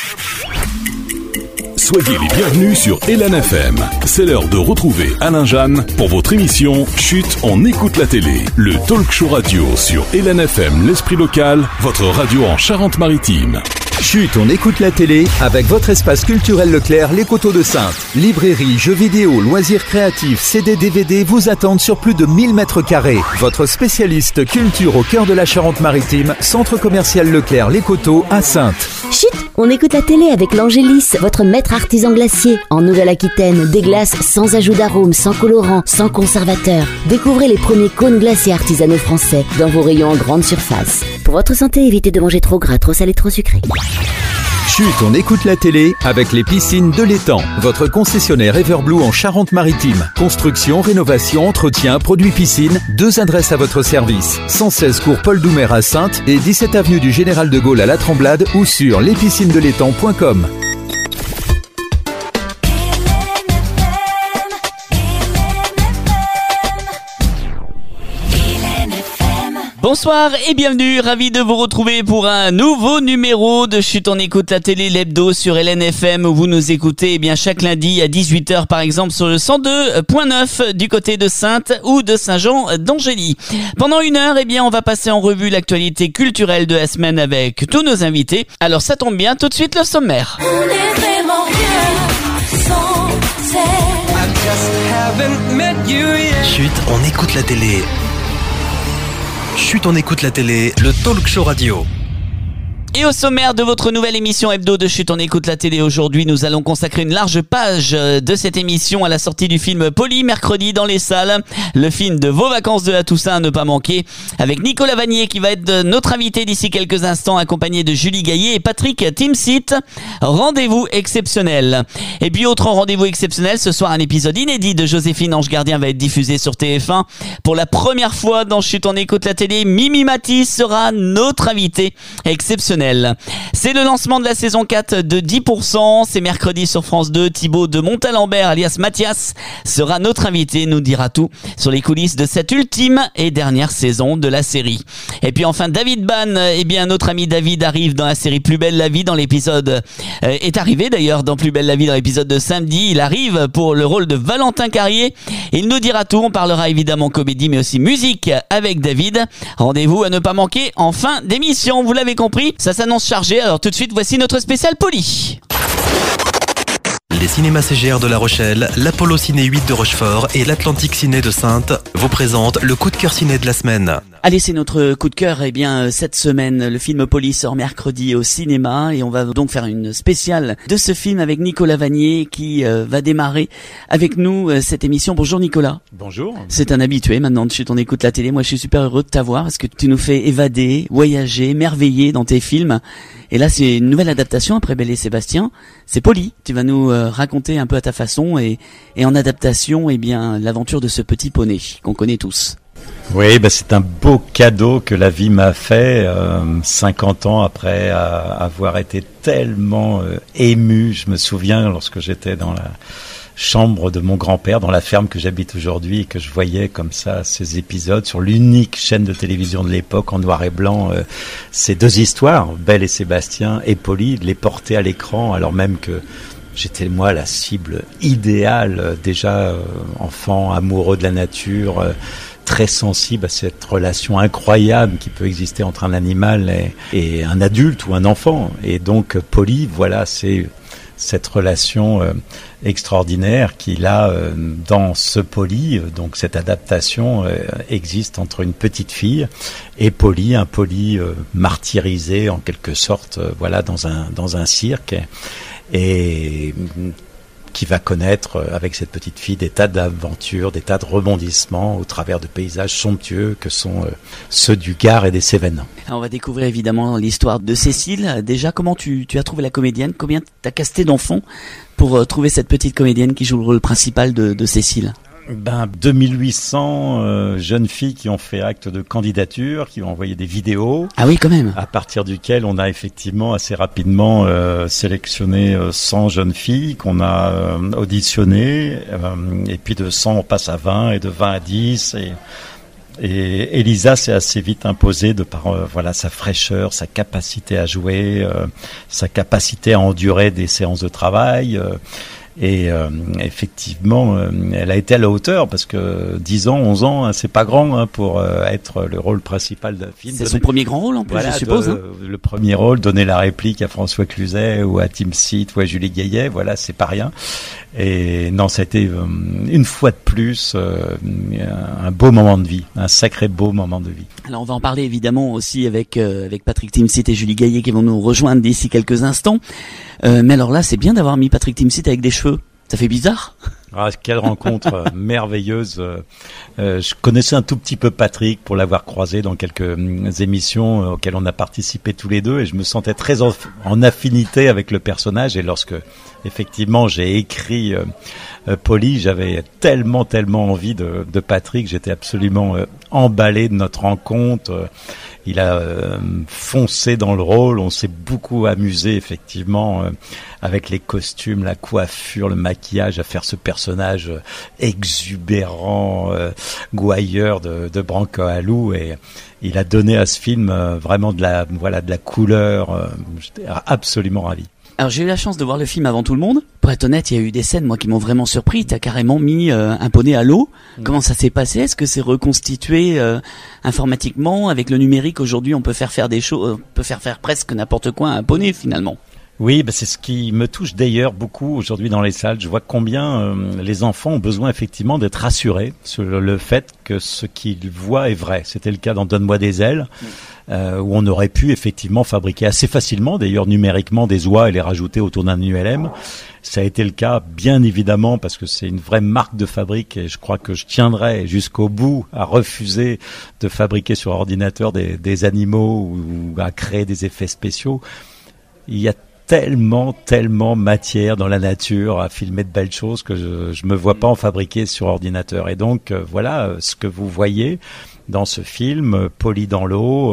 Soyez les bienvenus sur Hélène FM. C'est l'heure de retrouver Alain Jeanne pour votre émission Chut, on écoute la télé. Le talk show radio sur Hélène FM, l'esprit local, votre radio en Charente-Maritime. Chut, on écoute la télé avec votre espace culturel Leclerc, les Coteaux de Saintes. Librairie, jeux vidéo, loisirs créatifs, CD, DVD vous attendent sur plus de 1000 mètres carrés. Votre spécialiste culture au cœur de la Charente-Maritime, centre commercial Leclerc, les Coteaux à Saintes. Chut, on écoute la télé avec l'Angélis, votre maître artisan glacier. En Nouvelle-Aquitaine, des glaces sans ajout d'arôme, sans colorant, sans conservateur. Découvrez les premiers cônes glaciers artisanaux français dans vos rayons en grande surface. Pour votre santé, évitez de manger trop gras, trop salé, trop sucré. Chut, on écoute la télé avec les piscines de l'Étang. Votre concessionnaire Everblue en Charente-Maritime. Construction, rénovation, entretien, produits piscine. 2 adresses à votre service. 116 cours Paul Doumer à Saintes et 17 avenue du Général de Gaulle à La Tremblade ou sur lespiscinesdelétang.com. Bonsoir et bienvenue, ravi de vous retrouver pour un nouveau numéro de Chut, on écoute la télé, l'hebdo sur Hélène FM où vous nous écoutez chaque lundi à 18h par exemple sur le 102.9 du côté de Saintes ou de Saint-Jean d'Angély. Pendant une heure, on va passer en revue l'actualité culturelle de la semaine avec tous nos invités. Alors ça tombe bien, tout de suite le sommaire. On est vraiment bien sans Chut, on écoute la télé. Chut, on écoute la télé, le talk show radio. Et au sommaire de votre nouvelle émission hebdo de Chut, on écoute la télé aujourd'hui, nous allons consacrer une large page de cette émission à la sortie du film Polly, mercredi dans les salles. Le film de vos vacances de la Toussaint à ne pas manquer, avec Nicolas Vanier qui va être notre invité d'ici quelques instants, accompagné de Julie Gaillet et Patrick Timsit. Rendez-vous exceptionnel. Et puis autre rendez-vous exceptionnel, ce soir un épisode inédit de Joséphine Ange Gardien va être diffusé sur TF1. Pour la première fois dans Chut, on écoute la télé, Mimi Mati sera notre invité exceptionnel. C'est le lancement de la saison 4 de 10%, c'est mercredi sur France 2, Thibaut de Montalembert alias Mathias sera notre invité, nous dira tout sur les coulisses de cette ultime et dernière saison de la série. Et puis enfin David Ban, notre ami David arrive dans la série Plus belle la vie dans l'épisode, est arrivé d'ailleurs dans Plus belle la vie dans l'épisode de samedi, il arrive pour le rôle de Valentin Carrier, il nous dira tout, on parlera évidemment comédie mais aussi musique avec David. Rendez-vous à ne pas manquer en fin d'émission, vous l'avez compris, ça s'annonce chargé, alors tout de suite voici notre spécial Polly. Les cinémas CGR de La Rochelle, l'Apollo Ciné 8 de Rochefort et l'Atlantique Ciné de Saintes vous présentent le coup de cœur ciné de la semaine. Allez, c'est notre coup de cœur. Cette semaine, le film Polly sort mercredi au cinéma et on va donc faire une spéciale de ce film avec Nicolas Vanier qui va démarrer avec nous cette émission. Bonjour Nicolas. Bonjour. C'est un habitué maintenant de Chut, on écoute la télé. Moi, je suis super heureux de t'avoir parce que tu nous fais évader, voyager, merveiller dans tes films. Et là, c'est une nouvelle adaptation après Belle et Sébastien. C'est Polly. Tu vas nous raconter un peu à ta façon et en adaptation, l'aventure de ce petit poney qu'on connaît tous. Oui, c'est un beau cadeau que la vie m'a fait 50 ans après avoir été tellement ému. Je me souviens lorsque j'étais dans la chambre de mon grand-père, dans la ferme que j'habite aujourd'hui, et que je voyais comme ça ces épisodes sur l'unique chaîne de télévision de l'époque en noir et blanc, ces deux histoires, Belle et Sébastien et Polly, les porter à l'écran alors même que j'étais moi la cible idéale, déjà enfant amoureux de la nature, très sensible à cette relation incroyable qui peut exister entre un animal et un adulte ou un enfant. Et donc Polly, voilà, c'est cette relation extraordinaire qu'il a dans ce Polly, donc cette adaptation existe entre une petite fille et Polly, un Polly martyrisé en quelque sorte, voilà, dans un cirque et qui va connaître avec cette petite fille des tas d'aventures, des tas de rebondissements au travers de paysages somptueux que sont ceux du Gard et des Cévennes. Alors on va découvrir évidemment l'histoire de Cécile. Déjà, comment tu as trouvé la comédienne? Combien t'as casté d'enfants pour trouver cette petite comédienne qui joue le rôle principal de Cécile? 2800 jeunes filles qui ont fait acte de candidature, qui ont envoyé des vidéos. Ah oui, quand même. À partir duquel on a effectivement assez rapidement sélectionné 100 jeunes filles qu'on a auditionnées. Et puis de 100 on passe à 20 et de 20 à 10 Et Elisa s'est assez vite imposée de par sa fraîcheur, sa capacité à jouer, sa capacité à endurer des séances de travail. Et effectivement, elle a été à la hauteur parce que 10 ans, 11 ans, hein, c'est pas grand pour être le rôle principal d'un film. C'est son premier grand rôle en plus, je suppose. Le premier rôle, donner la réplique à François Cluzet ou à Tim Seat ou à Julie Gaillet, voilà, c'est pas rien. Et non, ça a été une fois de plus un beau moment de vie, un sacré beau moment de vie. Alors on va en parler évidemment aussi avec Patrick Timsit et Julie Gaillet qui vont nous rejoindre d'ici quelques instants. Mais alors là, c'est bien d'avoir mis Patrick Timsit avec des cheveux. Ça fait bizarre. Ah, quelle rencontre merveilleuse. Je connaissais un tout petit peu Patrick pour l'avoir croisé dans quelques émissions auxquelles on a participé tous les deux et je me sentais très en affinité avec le personnage et lorsque effectivement j'ai écrit Polly, j'avais tellement envie de Patrick, j'étais absolument emballé de notre rencontre. Il a foncé dans le rôle, on s'est beaucoup amusé effectivement avec les costumes, la coiffure, le maquillage, à faire ce personnage exubérant, gouailleur de Branco Alou et il a donné à ce film vraiment de la couleur. J'étais absolument ravi. Alors j'ai eu la chance de voir le film avant tout le monde. Pour être honnête, il y a eu des scènes moi qui m'ont vraiment surpris. T'as carrément mis un poney à l'eau. Comment ça s'est passé? Est-ce que c'est reconstitué informatiquement avec le numérique? Aujourd'hui, on peut faire des choses, on peut faire presque n'importe quoi à un poney finalement. Oui, c'est ce qui me touche d'ailleurs beaucoup aujourd'hui dans les salles. Je vois combien les enfants ont besoin effectivement d'être rassurés sur le fait que ce qu'ils voient est vrai. C'était le cas dans Donne-moi des ailes, où on aurait pu effectivement fabriquer assez facilement, d'ailleurs numériquement, des oies et les rajouter autour d'un ULM. Ça a été le cas, bien évidemment, parce que c'est une vraie marque de fabrique et je crois que je tiendrai jusqu'au bout à refuser de fabriquer sur ordinateur des animaux ou à créer des effets spéciaux. Il y a tellement matière dans la nature à filmer de belles choses que je me vois pas en fabriquer sur ordinateur. Et donc voilà ce que vous voyez dans ce film, Polly dans l'eau,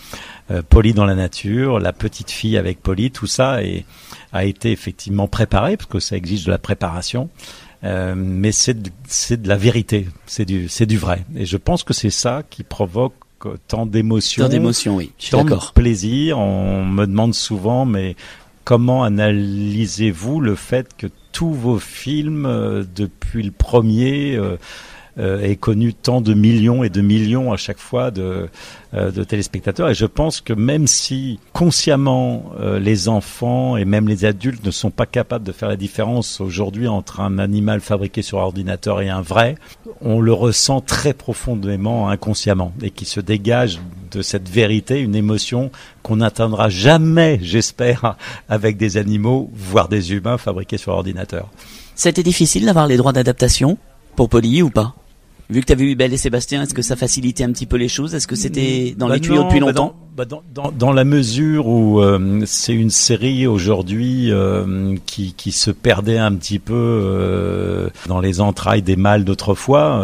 Polly dans la nature, la petite fille avec Polly, tout ça a été effectivement préparé parce que ça exige de la préparation. Mais c'est de la vérité, c'est du vrai. Et je pense que c'est ça qui provoque tant d'émotions. Tant d'émotions, oui. Je suis tant d'accord. de plaisir. On me demande souvent, mais comment analysez-vous le fait que tous vos films, depuis le premier, aient connu tant de millions et de millions à chaque fois de téléspectateurs? Et je pense que même si consciemment les enfants et même les adultes ne sont pas capables de faire la différence aujourd'hui entre un animal fabriqué sur ordinateur et un vrai, on le ressent très profondément inconsciemment et qui se dégage de cette vérité, une émotion qu'on n'atteindra jamais, j'espère, avec des animaux, voire des humains fabriqués sur ordinateur. C'était difficile d'avoir les droits d'adaptation pour Polly ou pas? Vu que tu as vu Belle et Sébastien, est-ce que ça facilitait un petit peu les choses? Est-ce que c'était dans les tuyaux depuis longtemps? Dans la mesure où c'est une série aujourd'hui qui se perdait un petit peu dans les entrailles des mâles d'autrefois,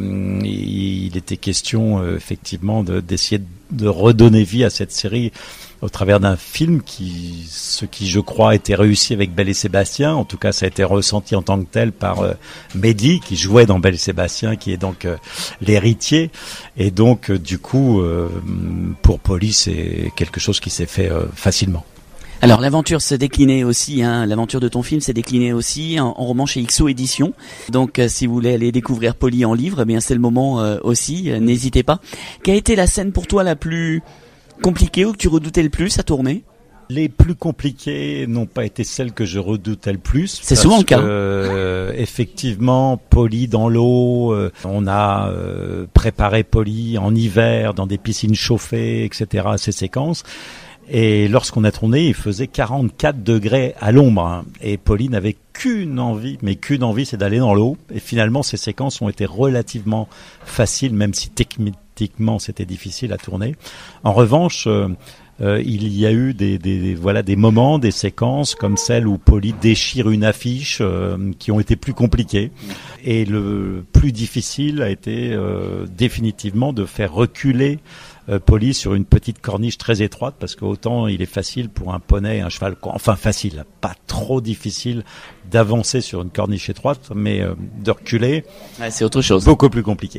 il était question effectivement d'essayer de redonner vie à cette série au travers d'un film qui je crois, a été réussi avec Belle et Sébastien. En tout cas, ça a été ressenti en tant que tel par Mehdi, qui jouait dans Belle et Sébastien, qui est donc l'héritier. Et donc, du coup, pour Polly, c'est quelque chose qui s'est fait facilement. Alors l'aventure se déclinait aussi, l'aventure de ton film s'est déclinée aussi en roman chez XO Éditions. Donc si vous voulez aller découvrir Polly en livre, eh bien c'est le moment aussi, n'hésitez pas. Quelle a été la scène pour toi la plus compliquée ou que tu redoutais le plus à tourner? Les plus compliquées n'ont pas été celles que je redoutais le plus. C'est souvent le cas. Effectivement, Polly dans l'eau, on a préparé Polly en hiver dans des piscines chauffées, etc. Ces séquences. Et lorsqu'on a tourné, il faisait 44 degrés à l'ombre. Et Polly n'avait qu'une envie, c'est d'aller dans l'eau. Et finalement, ces séquences ont été relativement faciles, même si techniquement c'était difficile à tourner. En revanche, il y a eu des moments, des séquences comme celle où Polly déchire une affiche qui ont été plus compliquées. Et le plus difficile a été définitivement de faire reculer Polly sur une petite corniche très étroite, parce qu'autant il est facile pour un poney et un cheval, enfin facile, pas trop difficile d'avancer sur une corniche étroite, mais de reculer, c'est autre chose. Beaucoup plus compliqué.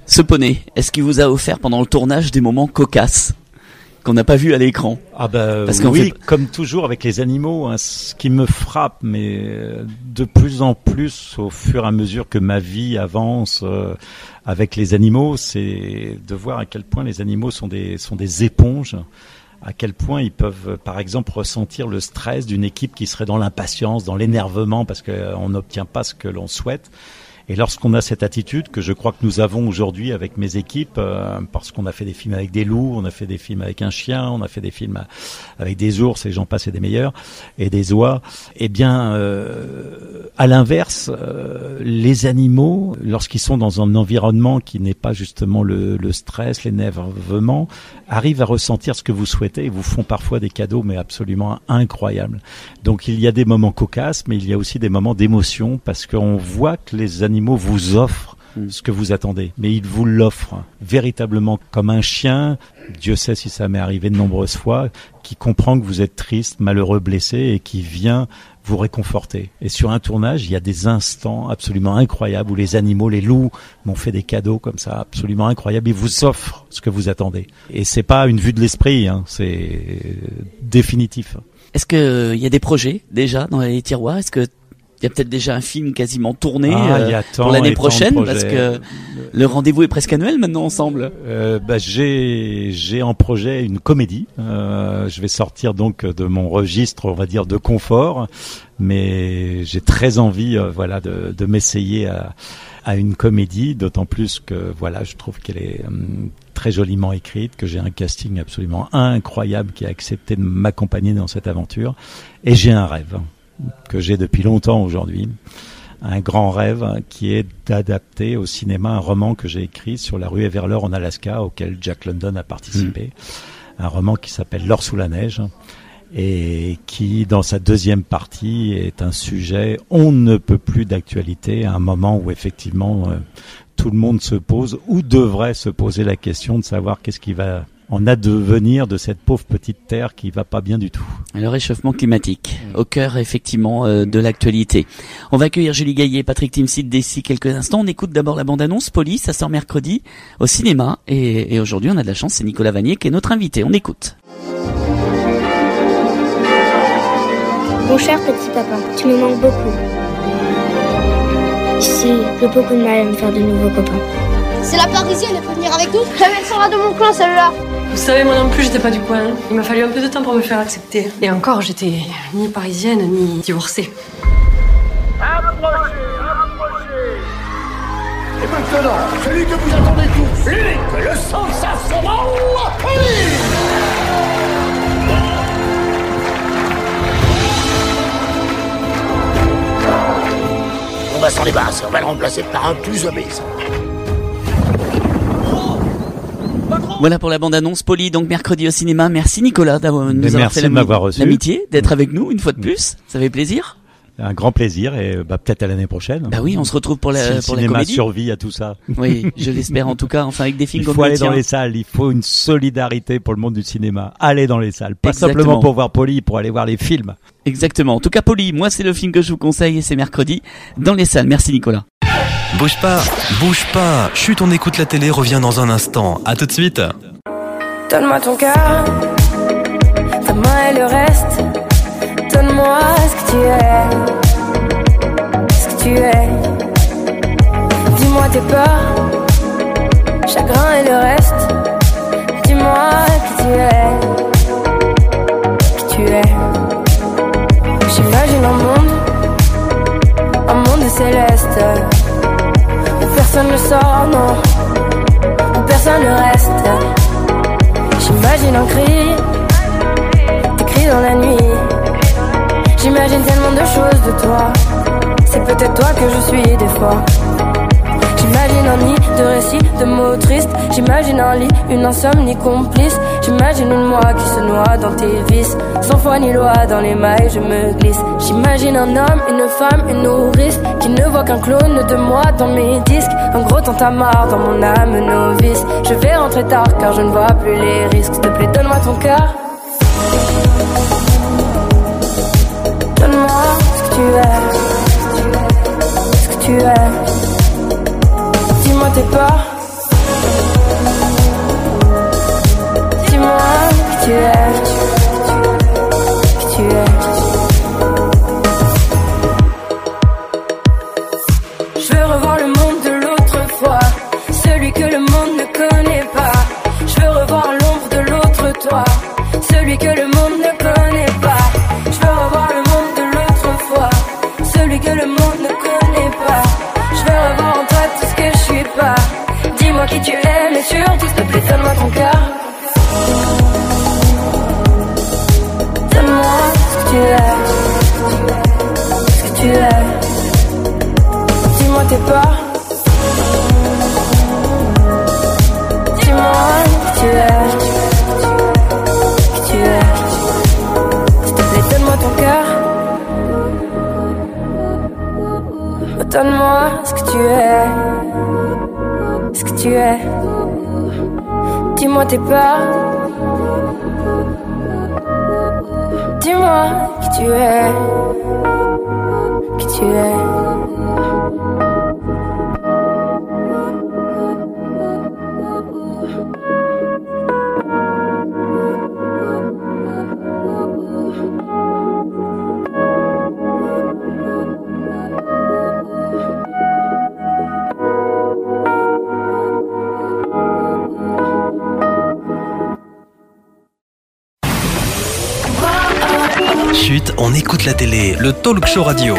Ce poney, est-ce qu'il vous a offert pendant le tournage des moments cocasses qu'on n'a pas vu à l'écran? Ah bah Parce oui, comme toujours avec les animaux, hein, ce qui me frappe, mais de plus en plus au fur et à mesure que ma vie avance avec les animaux, c'est de voir à quel point les animaux sont des éponges, à quel point ils peuvent, par exemple, ressentir le stress d'une équipe qui serait dans l'impatience, dans l'énervement, parce qu'on n'obtient pas ce que l'on souhaite. Et lorsqu'on a cette attitude que je crois que nous avons aujourd'hui avec mes équipes, parce qu'on a fait des films avec des loups, on a fait des films avec un chien, on a fait des films avec des ours, et j'en passe et des meilleurs, et des oies, eh bien, à l'inverse, les animaux, lorsqu'ils sont dans un environnement qui n'est pas justement le stress, l'énervement, arrivent à ressentir ce que vous souhaitez et vous font parfois des cadeaux, mais absolument incroyables. Donc il y a des moments cocasses, mais il y a aussi des moments d'émotion, parce qu'on voit que les animaux vous offrent ce que vous attendez, mais ils vous l'offrent véritablement comme un chien, Dieu sait si ça m'est arrivé de nombreuses fois, qui comprend que vous êtes triste, malheureux, blessé et qui vient vous réconforter. Et sur un tournage, il y a des instants absolument incroyables où les animaux, les loups m'ont fait des cadeaux comme ça, absolument incroyables. Ils vous offrent ce que vous attendez. Et c'est pas une vue de l'esprit, hein, c'est définitif. Est-ce que il y a des projets déjà dans les tiroirs? Est-ce que il y a peut-être déjà un film quasiment tourné pour l'année prochaine, parce que le rendez-vous est presque annuel maintenant ensemble. J'ai en projet une comédie. Je vais sortir donc de mon registre, on va dire, de confort, mais j'ai très envie, de m'essayer à une comédie, d'autant plus que je trouve qu'elle est très joliment écrite, que j'ai un casting absolument incroyable qui a accepté de m'accompagner dans cette aventure, et j'ai un rêve que j'ai depuis longtemps aujourd'hui, un grand rêve qui est d'adapter au cinéma un roman que j'ai écrit sur la rue Everleur en Alaska, auquel Jack London a participé, un roman qui s'appelle L'or sous la neige, et qui, dans sa deuxième partie, est un sujet on ne peut plus d'actualité, à un moment où effectivement tout le monde se pose ou devrait se poser la question de savoir qu'est-ce qui va en advenir de cette pauvre petite terre qui va pas bien du tout. Le réchauffement climatique, au cœur effectivement de l'actualité. On va accueillir Julie Gaillet et Patrick Timsit d'ici quelques instants. On écoute d'abord la bande-annonce Polly, ça sort mercredi au cinéma, et aujourd'hui on a de la chance, c'est Nicolas Vanier qui est notre invité. On écoute. Mon cher petit papa, tu me manques beaucoup. Ici, j'ai beaucoup de mal à me faire de nouveaux copains. C'est la Parisienne, elle peut venir avec nous? Elle sera de mon coin, celle-là. Vous savez, moi non plus, j'étais pas du coin. Il m'a fallu un peu de temps pour me faire accepter. Et encore, j'étais ni parisienne, ni divorcée. Approchez. Et maintenant, celui que vous attendez tous, l'unique, le sensationnel, on va s'en débarrasser, on va le remplacer par un plus obèse. Voilà pour la bande-annonce Polly, donc mercredi au cinéma. Merci Nicolas d'avoir nous avoir fait l'amitié d'être avec nous une fois de plus. Ça fait plaisir. Un grand plaisir, et peut-être à l'année prochaine. Bah oui, on se retrouve pour la comédie. pour le la cinéma comédie. survit à tout ça. Oui, je l'espère en tout cas. Enfin, avec des films comme il faut aller dans les salles. Il faut une solidarité pour le monde du cinéma. Allez dans les salles, pas simplement pour voir Polly, pour aller voir les films. Exactement. En tout cas, Polly, moi c'est le film que je vous conseille, et c'est mercredi dans les salles. Merci Nicolas. Bouge pas. Chut, on écoute la télé, revient dans un instant. À tout de suite. Donne-moi ton cœur, ta main et le reste. Donne-moi ce que tu es. Dis-moi tes peurs, chagrin et le reste. Dis-moi qui tu es. J'imagine un monde céleste, où personne ne sort, non, où personne ne reste. J'imagine un cri, des cris dans la nuit. J'imagine tellement de choses de toi. C'est peut-être toi que je suis des fois. J'imagine un nid de récits, de mots tristes. J'imagine un lit, une insomnie complice. J'imagine une moi qui se noie dans tes vices. Sans foi ni loi, dans les mailles je me glisse. J'imagine un homme, une femme, une nourrice, qui ne voit qu'un clone de moi dans mes disques. Un gros tintamarre dans mon âme novice. Je vais rentrer tard car je ne vois plus les risques. S'il te plaît, donne-moi ton cœur. Donne-moi ce que tu es. Dis-moi tes peurs, ce que tu es. Dis-moi tes peurs. Dis-moi qui tu es. Qui tu es. S'il te plaît, donne-moi ton cœur. Donne-moi ce que tu es. Ce que tu es. Dis-moi tes peurs. Dis-moi qui tu es. Qui tu es. Chut, on écoute la télé, le talk show radio.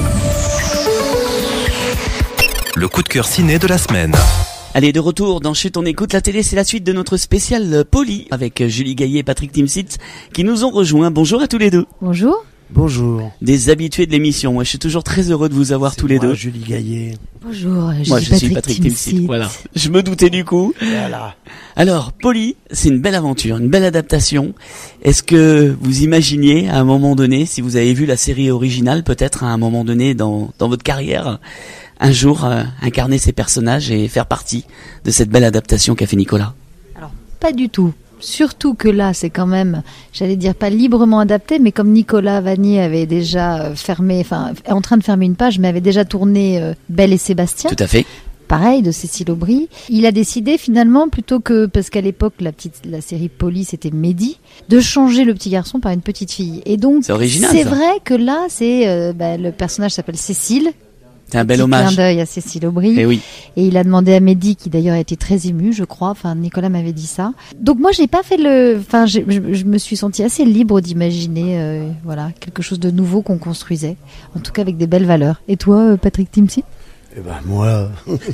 Le coup de cœur ciné de la semaine. Allez, de retour dans Chut, on écoute la télé, c'est la suite de notre spécial Poli avec Julie Gaillet et Patrick Timsit qui nous ont rejoints. Bonjour à tous les deux. Bonjour. Bonjour. Des habitués de l'émission. Moi, je suis toujours très heureux de vous avoir tous les deux. Julie Gaillet. Bonjour, moi, je suis Patrick Timsit. Voilà. Je me doutais du coup. Voilà. Alors, Poli, c'est une belle aventure, une belle adaptation. Est-ce que vous imaginiez, à un moment donné, si vous avez vu la série originale, peut-être à un moment donné dans votre carrière, un jour incarner ces personnages et faire partie de cette belle adaptation qu'a fait Nicolas? Alors, pas du tout. Surtout que là, c'est quand même, j'allais dire pas librement adapté, mais comme Nicolas Vanier avait déjà en train de fermer une page, mais avait déjà tourné Belle et Sébastien. Tout à fait. Pareil, de Cécile Aubry. Il a décidé finalement, plutôt que, parce qu'à l'époque, la série Poli, c'était Mehdi, de changer le petit garçon par une petite fille. Et donc, c'est original, c'est ça. Vrai que là, c'est, le personnage s'appelle Cécile. C'est un bel hommage. Clin d'œil à Cécile Aubry. Et oui. Et il a demandé à Mehdi, qui d'ailleurs a été très ému, je crois. Enfin, Nicolas m'avait dit ça. Donc moi, j'ai pas fait je me suis sentie assez libre d'imaginer, quelque chose de nouveau qu'on construisait. En tout cas, avec des belles valeurs. Et toi, Patrick Timsit? Eh ben moi,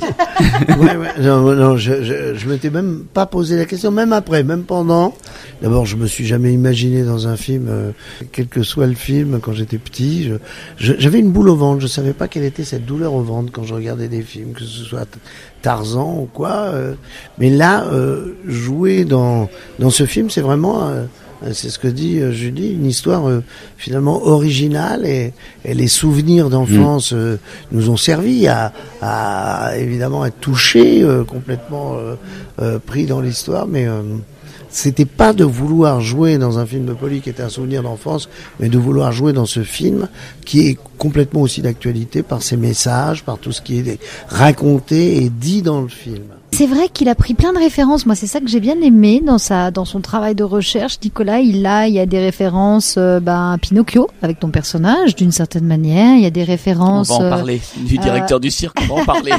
non, je m'étais même pas posé la question, même après, même pendant. D'abord, je me suis jamais imaginé dans un film, quel que soit le film, quand j'étais petit. J'avais une boule au ventre, je savais pas quelle était cette douleur au ventre quand je regardais des films, que ce soit Tarzan ou quoi. Mais là, jouer dans ce film, c'est vraiment... c'est ce que dit Julie, une histoire finalement originale et les souvenirs d'enfance nous ont servi à évidemment être touchés, complètement pris dans l'histoire, mais c'était pas de vouloir jouer dans un film de Poli qui était un souvenir d'enfance, mais de vouloir jouer dans ce film qui est complètement aussi d'actualité par ses messages, par tout ce qui est raconté et dit dans le film. C'est vrai qu'il a pris plein de références. Moi, c'est ça que j'ai bien aimé dans son travail de recherche. Nicolas, il y a des références, Pinocchio, avec ton personnage, d'une certaine manière. Il y a des références. On va en parler. Du directeur du cirque, on va en parler.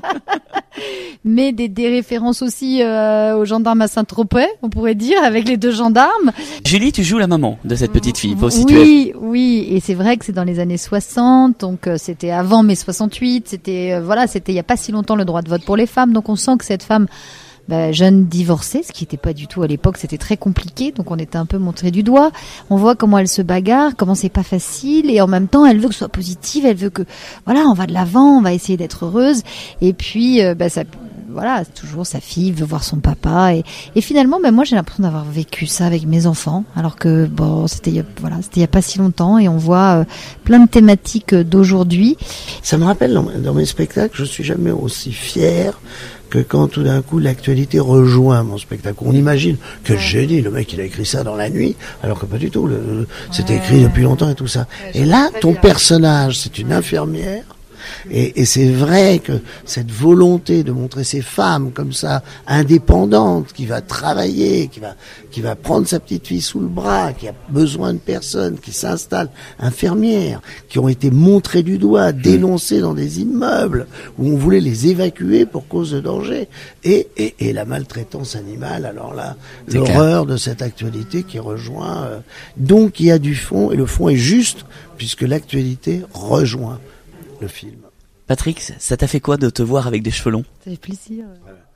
Mais des références aussi aux gendarmes à Saint-Tropez, on pourrait dire, avec les deux gendarmes. Julie, tu joues la maman de cette petite fille. Faut situer. Oui. Et c'est vrai que c'est dans les années 60, donc c'était avant mai 68. C'était il y a pas si longtemps le droit de vote pour les femmes. Donc on sent que cette femme, jeune divorcée, ce qui n'était pas du tout à l'époque, c'était très compliqué, donc on était un peu montré du doigt. On voit comment elle se bagarre, comment c'est pas facile, et en même temps elle veut que ce soit positive, elle veut que on va de l'avant, on va essayer d'être heureuse, et puis toujours sa fille veut voir son papa, et finalement moi j'ai l'impression d'avoir vécu ça avec mes enfants, alors que c'était il y a pas si longtemps, et on voit plein de thématiques d'aujourd'hui. Ça me rappelle dans mes spectacles, je suis jamais aussi fier que quand tout d'un coup l'actualité rejoint mon spectacle. On imagine que génie, le mec il a écrit ça dans la nuit, alors que pas du tout, c'était écrit depuis longtemps et tout ça. Et là, ton personnage, c'est une infirmière, et c'est vrai que cette volonté de montrer ces femmes comme ça, indépendantes, qui va travailler, qui va prendre sa petite fille sous le bras, qui a besoin de personne, qui s'installe, infirmières, qui ont été montrées du doigt, dénoncées dans des immeubles, où on voulait les évacuer pour cause de danger, et la maltraitance animale, alors là, c'est l'horreur de cette actualité qui rejoint, donc il y a du fond, et le fond est juste, puisque l'actualité rejoint le film. Patrick, ça t'a fait quoi de te voir avec des cheveux longs? Ça fait plaisir.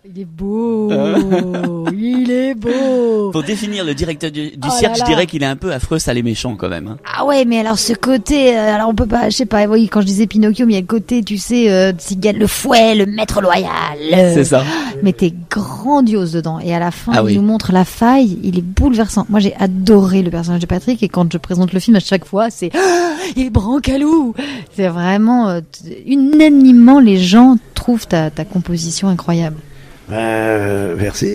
Il est beau, il est beau. Pour définir le directeur du cirque, je dirais qu'il est un peu affreux, sale et méchant quand même. Hein. Ah ouais, mais alors ce côté, alors on peut pas, je sais pas, oui, quand je disais Pinocchio, mais il y a le côté, tu sais, Cigale, le fouet, le maître loyal. C'est ça. Mais t'es grandiose dedans. Et à la fin, il nous montre la faille, il est bouleversant. Moi, j'ai adoré le personnage de Patrick, et quand je présente le film à chaque fois, c'est il est Brancalou. C'est vraiment, unanimement, les gens trouvent ta composition incroyable. Merci.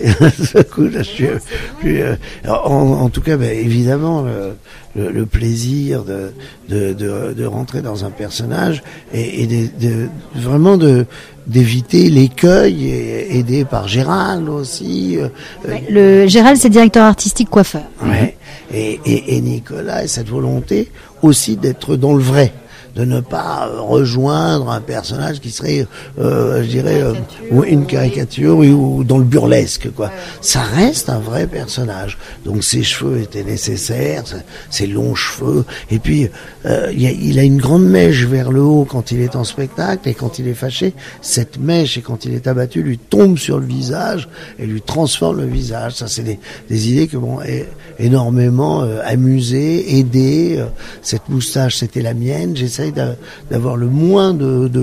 En tout cas, évidemment, le plaisir de rentrer dans un personnage et vraiment d'éviter l'écueil, aidé par Gérald aussi. Le Gérald, c'est directeur artistique coiffeur. Ouais. Et Nicolas, et cette volonté aussi d'être dans le vrai. De ne pas rejoindre un personnage qui serait, je dirais, une caricature ou dans le burlesque, quoi. Ça reste un vrai personnage. Donc ses cheveux étaient nécessaires, ses longs cheveux. Et puis, il a une grande mèche vers le haut quand il est en spectacle, et quand il est fâché, cette mèche, et quand il est abattu, lui tombe sur le visage et lui transforme le visage. Ça, c'est des idées que m'ont énormément amusé, aidé. Cette moustache, c'était la mienne. J'essaye d'avoir le moins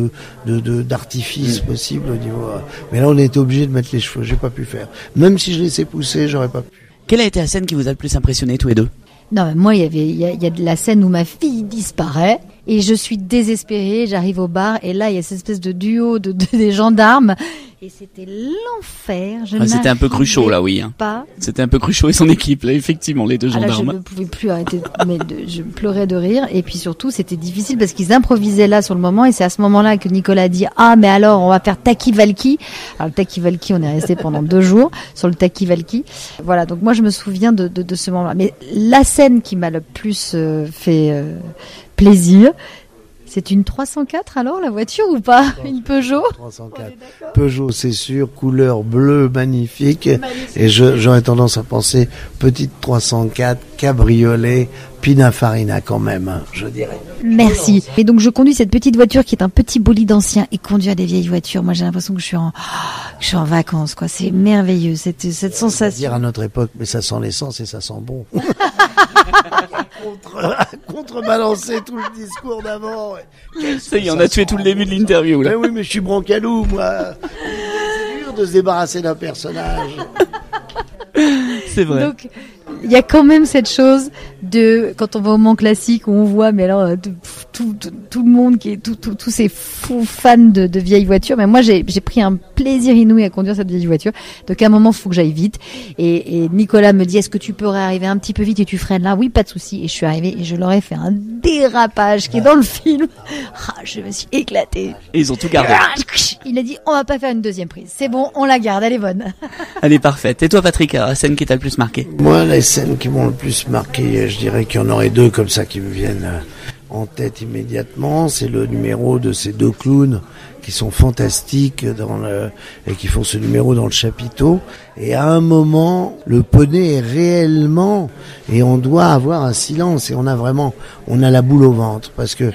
d'artifice possible au niveau. Mais là, on était obligé de mettre les cheveux. J'ai pas pu faire. Même si je laissais pousser, j'aurais pas pu. Quelle a été la scène qui vous a le plus impressionné tous les deux? Non, mais moi, il y a de la scène où ma fille disparaît et je suis désespérée. J'arrive au bar et là, il y a cette espèce de duo des gendarmes et c'était l'enfer. C'était un peu Cruchot là, oui. Hein. C'était un peu Cruchot et son équipe là, effectivement, les deux gendarmes. Là, je ne pouvais plus arrêter, je pleurais de rire et puis surtout, c'était difficile parce qu'ils improvisaient là sur le moment et c'est à ce moment-là que Nicolas a dit mais alors on va faire Taki Valky. Alors le Taki Valky, on est resté pendant 2 jours sur le Taki Valky. Voilà, donc moi je me souviens de ce moment-là. Mais la scène qui m'a le plus fait plaisir, c'est une 304 alors, la voiture ou pas? Une Peugeot 304. Peugeot, c'est sûr, couleur bleue magnifique. Et j'aurais tendance à penser petite 304, cabriolet, Pininfarina quand même, je dirais. Merci. Et donc je conduis cette petite voiture qui est un petit bolide ancien et conduire des vieilles voitures. Moi j'ai l'impression que je suis en vacances, quoi. C'est merveilleux, cette sensation. Dire à notre époque, mais ça sent l'essence et ça sent bon. Contrebalancer tout le discours d'avant. Ça y est, on a tué tout le début de l'interview là. Mais oui, mais je suis Brancalou, moi. C'est dur de se débarrasser d'un personnage. C'est vrai. Donc, il y a quand même cette chose de, quand on va au Mans Classique, où on voit, mais alors, tout le monde qui est, tous ces fous fans de vieilles voitures. Mais moi, j'ai pris un plaisir inouï à conduire cette vieille voiture. Donc, à un moment, il faut que j'aille vite. Et Nicolas me dit, est-ce que tu pourrais arriver un petit peu vite et tu freines là? Oui, pas de souci. Et je suis arrivée et je leur ai fait un dérapage qui est dans le film. Je me suis éclatée. Et ils ont tout gardé. Il a dit, on va pas faire une deuxième prise. C'est bon, on la garde, elle est bonne. Elle est parfaite. Et toi, Patrick, la scène qui t'a le plus marqué? Moi, les scènes qui m'ont le plus marqué, je dirais qu'il y en aurait 2 comme ça qui me viennent en tête immédiatement. C'est le numéro de ces 2 clowns qui sont fantastiques et qui font ce numéro dans le chapiteau. Et à un moment, le poney est réellement, et on doit avoir un silence, et on a la boule au ventre, parce que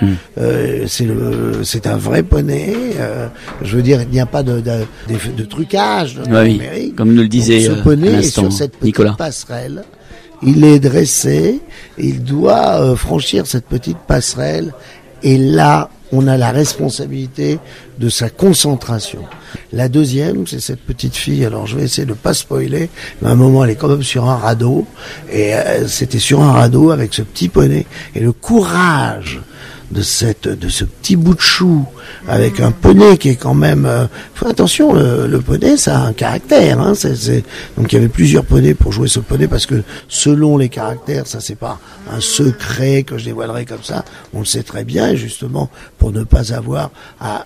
c'est un vrai poney. Je veux dire, il n'y a pas de trucage, de numérique. Comme nous le disait ce poney à est l'instant, sur cette petite Nicolas. passerelle. Il est dressé, il doit franchir cette petite passerelle, et là, on a la responsabilité de sa concentration. La deuxième, c'est cette petite fille, alors je vais essayer de pas spoiler, mais à un moment elle est quand même sur un radeau, et c'était sur un radeau avec ce petit poney, et le courage de ce petit bout de chou, avec un poney qui est quand même... attention, le poney, ça a un caractère. Hein, donc il y avait plusieurs poneys pour jouer ce poney, parce que selon les caractères, ça c'est pas un secret que je dévoilerai comme ça, on le sait très bien, et justement, pour ne pas avoir à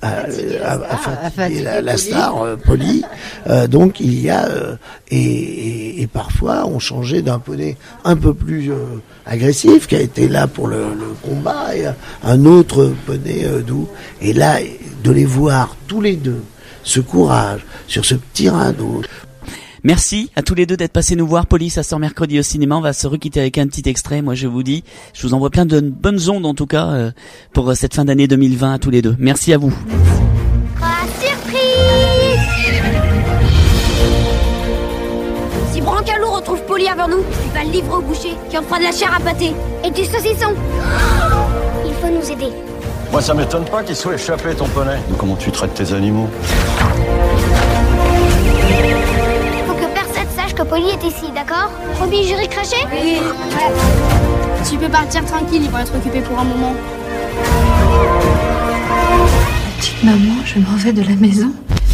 fatiguer la star Polly. Donc il y a... et parfois, on changeait d'un poney un peu plus agressif, qui a été là pour le combat, et un autre poney doux. Et là, de les voir tous les deux, ce courage sur ce petit radeau. Merci à tous les deux d'être passés nous voir. Polly, ça sort mercredi au cinéma. On va se requitter avec un petit extrait. Moi, je vous envoie plein de bonnes ondes, en tout cas, pour cette fin d'année 2020 à tous les deux. Merci à vous. Surprise! colis avant nous. Tu vas le livrer au boucher qui en fera de la chair à pâté. Et du saucisson. Il faut nous aider. Moi, ça m'étonne pas qu'il soit échappé, ton poney. Comment tu traites tes animaux? Faut que personne sache que Polly est ici, d'accord? Roby, j'irai cracher? Oui. Tu peux partir tranquille, ils vont être occupés pour un moment. Petite maman, je m'en vais de la maison.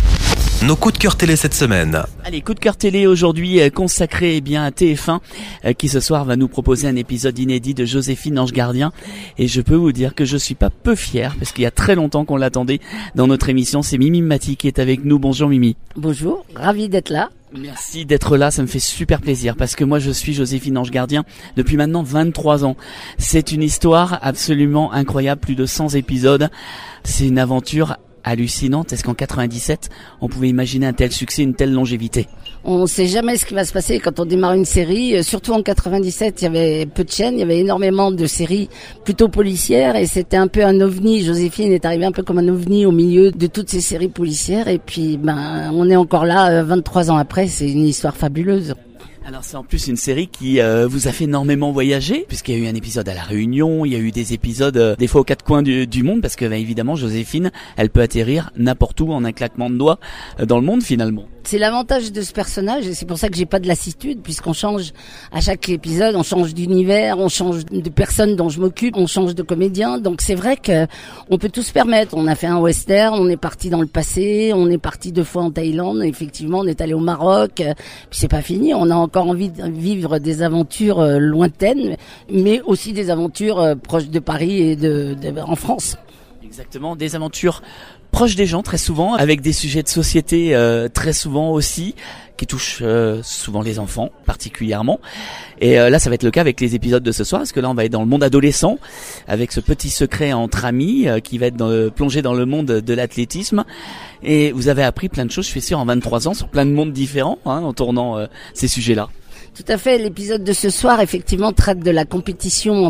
Nos coups de cœur télé cette semaine. Allez, coup de cœur télé aujourd'hui consacré à TF1 qui ce soir va nous proposer un épisode inédit de Joséphine Ange Gardien, et je peux vous dire que je suis pas peu fier parce qu'il y a très longtemps qu'on l'attendait dans notre émission. C'est Mimi Mati qui est avec nous. Bonjour Mimi. Bonjour, ravi d'être là. Merci d'être là, ça me fait super plaisir parce que moi je suis Joséphine Ange Gardien depuis maintenant 23 ans. C'est une histoire absolument incroyable, plus de 100 épisodes. C'est une aventure hallucinante. Est-ce qu'en 97, on pouvait imaginer un tel succès, une telle longévité? On ne sait jamais ce qui va se passer quand on démarre une série. Surtout en 97, il y avait peu de chaînes, il y avait énormément de séries plutôt policières et c'était un peu un ovni. Joséphine est arrivée un peu comme un ovni au milieu de toutes ces séries policières et puis on est encore là 23 ans après. C'est une histoire fabuleuse. Alors c'est en plus une série qui vous a fait énormément voyager, puisqu'il y a eu un épisode à La Réunion, il y a eu des épisodes des fois aux quatre coins du monde, parce que évidemment Joséphine, elle peut atterrir n'importe où en un claquement de doigts dans le monde finalement. C'est l'avantage de ce personnage et c'est pour ça que j'ai pas de lassitude, puisqu'on change à chaque épisode, on change d'univers, on change de personnes dont je m'occupe, on change de comédien. Donc c'est vrai que on peut tout se permettre. On a fait un western, on est parti dans le passé, on est parti 2 fois en Thaïlande, effectivement on est allé au Maroc. Puis c'est pas fini, on a encore envie de vivre des aventures lointaines, mais aussi des aventures proches de Paris et en France. Exactement, des aventures proches des gens très souvent, avec des sujets de société très souvent aussi, qui touchent souvent les enfants particulièrement. Et là ça va être le cas avec les épisodes de ce soir, parce que là on va être dans le monde adolescent, avec ce petit secret entre amis qui va être plongé dans le monde de l'athlétisme. Et vous avez appris plein de choses, je suis sûr, en 23 ans, sur plein de mondes différents, en tournant ces sujets-là. Tout à fait. L'épisode de ce soir, effectivement, traite de la compétition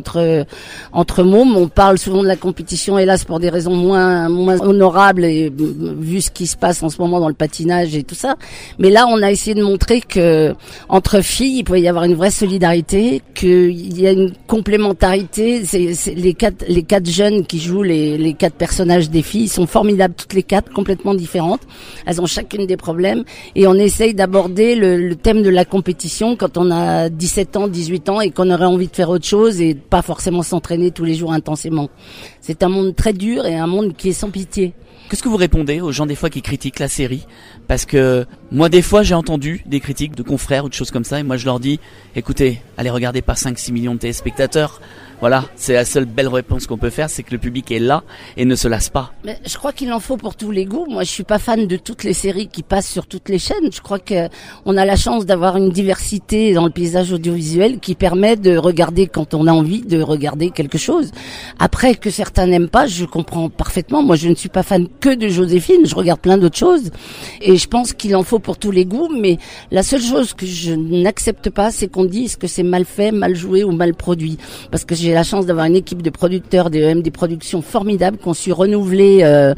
entre mômes. On parle souvent de la compétition, hélas, pour des raisons moins honorables, et vu ce qui se passe en ce moment dans le patinage et tout ça. Mais là, on a essayé de montrer que entre filles, il pouvait y avoir une vraie solidarité, qu'il y a une complémentarité. C'est les quatre jeunes qui jouent les 4 personnages des filles. Ils sont formidables, toutes les 4, complètement différentes. Elles ont chacune des problèmes. Et on essaye d'aborder le thème de la compétition quand on a 17 ans, 18 ans et qu'on aurait envie de faire autre chose et pas forcément s'entraîner tous les jours intensément. C'est un monde très dur et un monde qui est sans pitié. Qu'est-ce que vous répondez aux gens des fois qui critiquent la série? Parce que moi des fois j'ai entendu des critiques de confrères ou de choses comme ça et moi je leur dis, écoutez, allez regardez pas 5-6 millions de téléspectateurs. Voilà, c'est la seule belle réponse qu'on peut faire, c'est que le public est là et ne se lasse pas. Mais je crois qu'il en faut pour tous les goûts. Moi, je suis pas fan de toutes les séries qui passent sur toutes les chaînes. Je crois que on a la chance d'avoir une diversité dans le paysage audiovisuel qui permet de regarder quand on a envie de regarder quelque chose. Après, que certains n'aiment pas, je comprends parfaitement. Moi, je ne suis pas fan que de Joséphine. Je regarde plein d'autres choses. Et je pense qu'il en faut pour tous les goûts. Mais la seule chose que je n'accepte pas, c'est qu'on dise que c'est mal fait, mal joué ou mal produit. Parce que j'ai la chance d'avoir une équipe de producteurs, des productions formidables qui ont su renouveler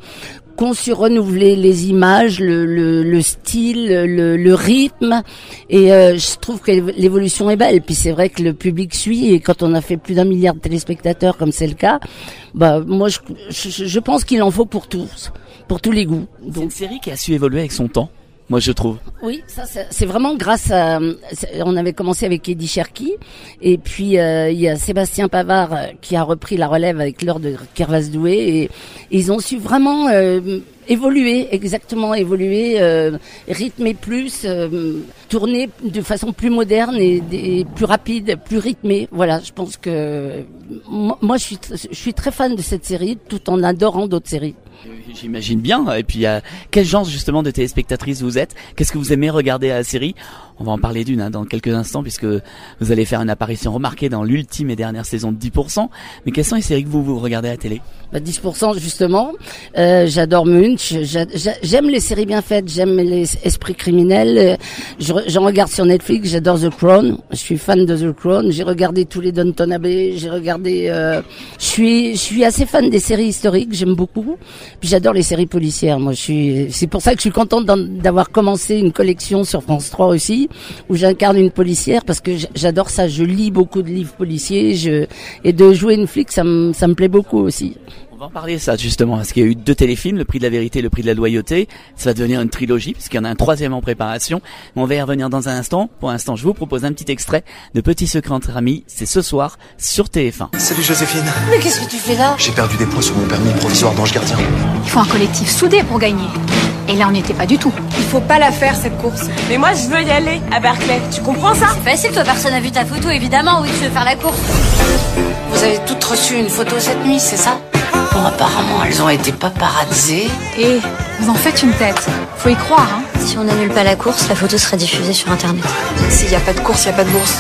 les images, le style, le rythme, et je trouve que l'évolution est belle. Puis c'est vrai que le public suit, et quand on a fait plus d'1 milliard de téléspectateurs comme c'est le cas, moi je pense qu'il en faut pour tous, pour tous les goûts. C'est une série qui a su évoluer avec son temps. Moi, je trouve. Oui, ça c'est vraiment grâce à. On avait commencé avec Eddie Cherki, et puis il y a Sébastien Pavard qui a repris la relève avec Laure de Kervas-Doué, et ils ont su vraiment évoluer, rythmer plus, tourner de façon plus moderne et plus rapide, plus rythmée. Voilà, je pense que moi je suis très fan de cette série, tout en adorant d'autres séries. J'imagine bien. Et puis, quel genre justement de téléspectatrice vous êtes? Qu'est-ce que vous aimez regarder à la série? On va en parler d'une dans quelques instants, puisque vous allez faire une apparition remarquée dans l'ultime et dernière saison de 10%. Mais quelles sont les séries que vous regardez à la télé? 10% justement. J'adore Munch. J'aime les séries bien faites. J'aime les esprits criminels. J'en regarde sur Netflix. J'adore The Crown. Je suis fan de The Crown. J'ai regardé tous les Downton Abbey. J'ai regardé. Je suis assez fan des séries historiques. J'aime beaucoup. Puis j'adore les séries policières. Moi, c'est pour ça que je suis contente d'avoir commencé une collection sur France 3 aussi, où j'incarne une policière, parce que j'adore ça. Je lis beaucoup de livres policiers, et de jouer une flic, ça me plaît beaucoup aussi. On va en parler ça justement, parce qu'il y a eu 2 téléfilms, le prix de la vérité et le prix de la loyauté. Ça va devenir une trilogie, puisqu'il y en a un 3e en préparation. Mais on va y revenir dans un instant. Pour l'instant, je vous propose un petit extrait de Petit secret entre amis. C'est ce soir sur TF1. Salut Joséphine. Mais qu'est-ce que tu fais là? J'ai perdu des points sur mon permis provisoire d'ange gardien. Il faut un collectif soudé pour gagner. Et là, on n'y était pas du tout. Il faut pas la faire cette course. Mais moi, je veux y aller à Berkeley. Tu comprends ça? C'est facile, toi, personne n'a vu ta photo, évidemment. Oui, tu veux faire la course. Vous avez toutes reçu une photo cette nuit, c'est ça? Bon, apparemment, elles ont été paparazzées. Et vous en faites une tête. Faut y croire, hein. Si on n'annule pas la course, la photo sera diffusée sur Internet. S'il n'y a pas de course, il n'y a pas de bourse.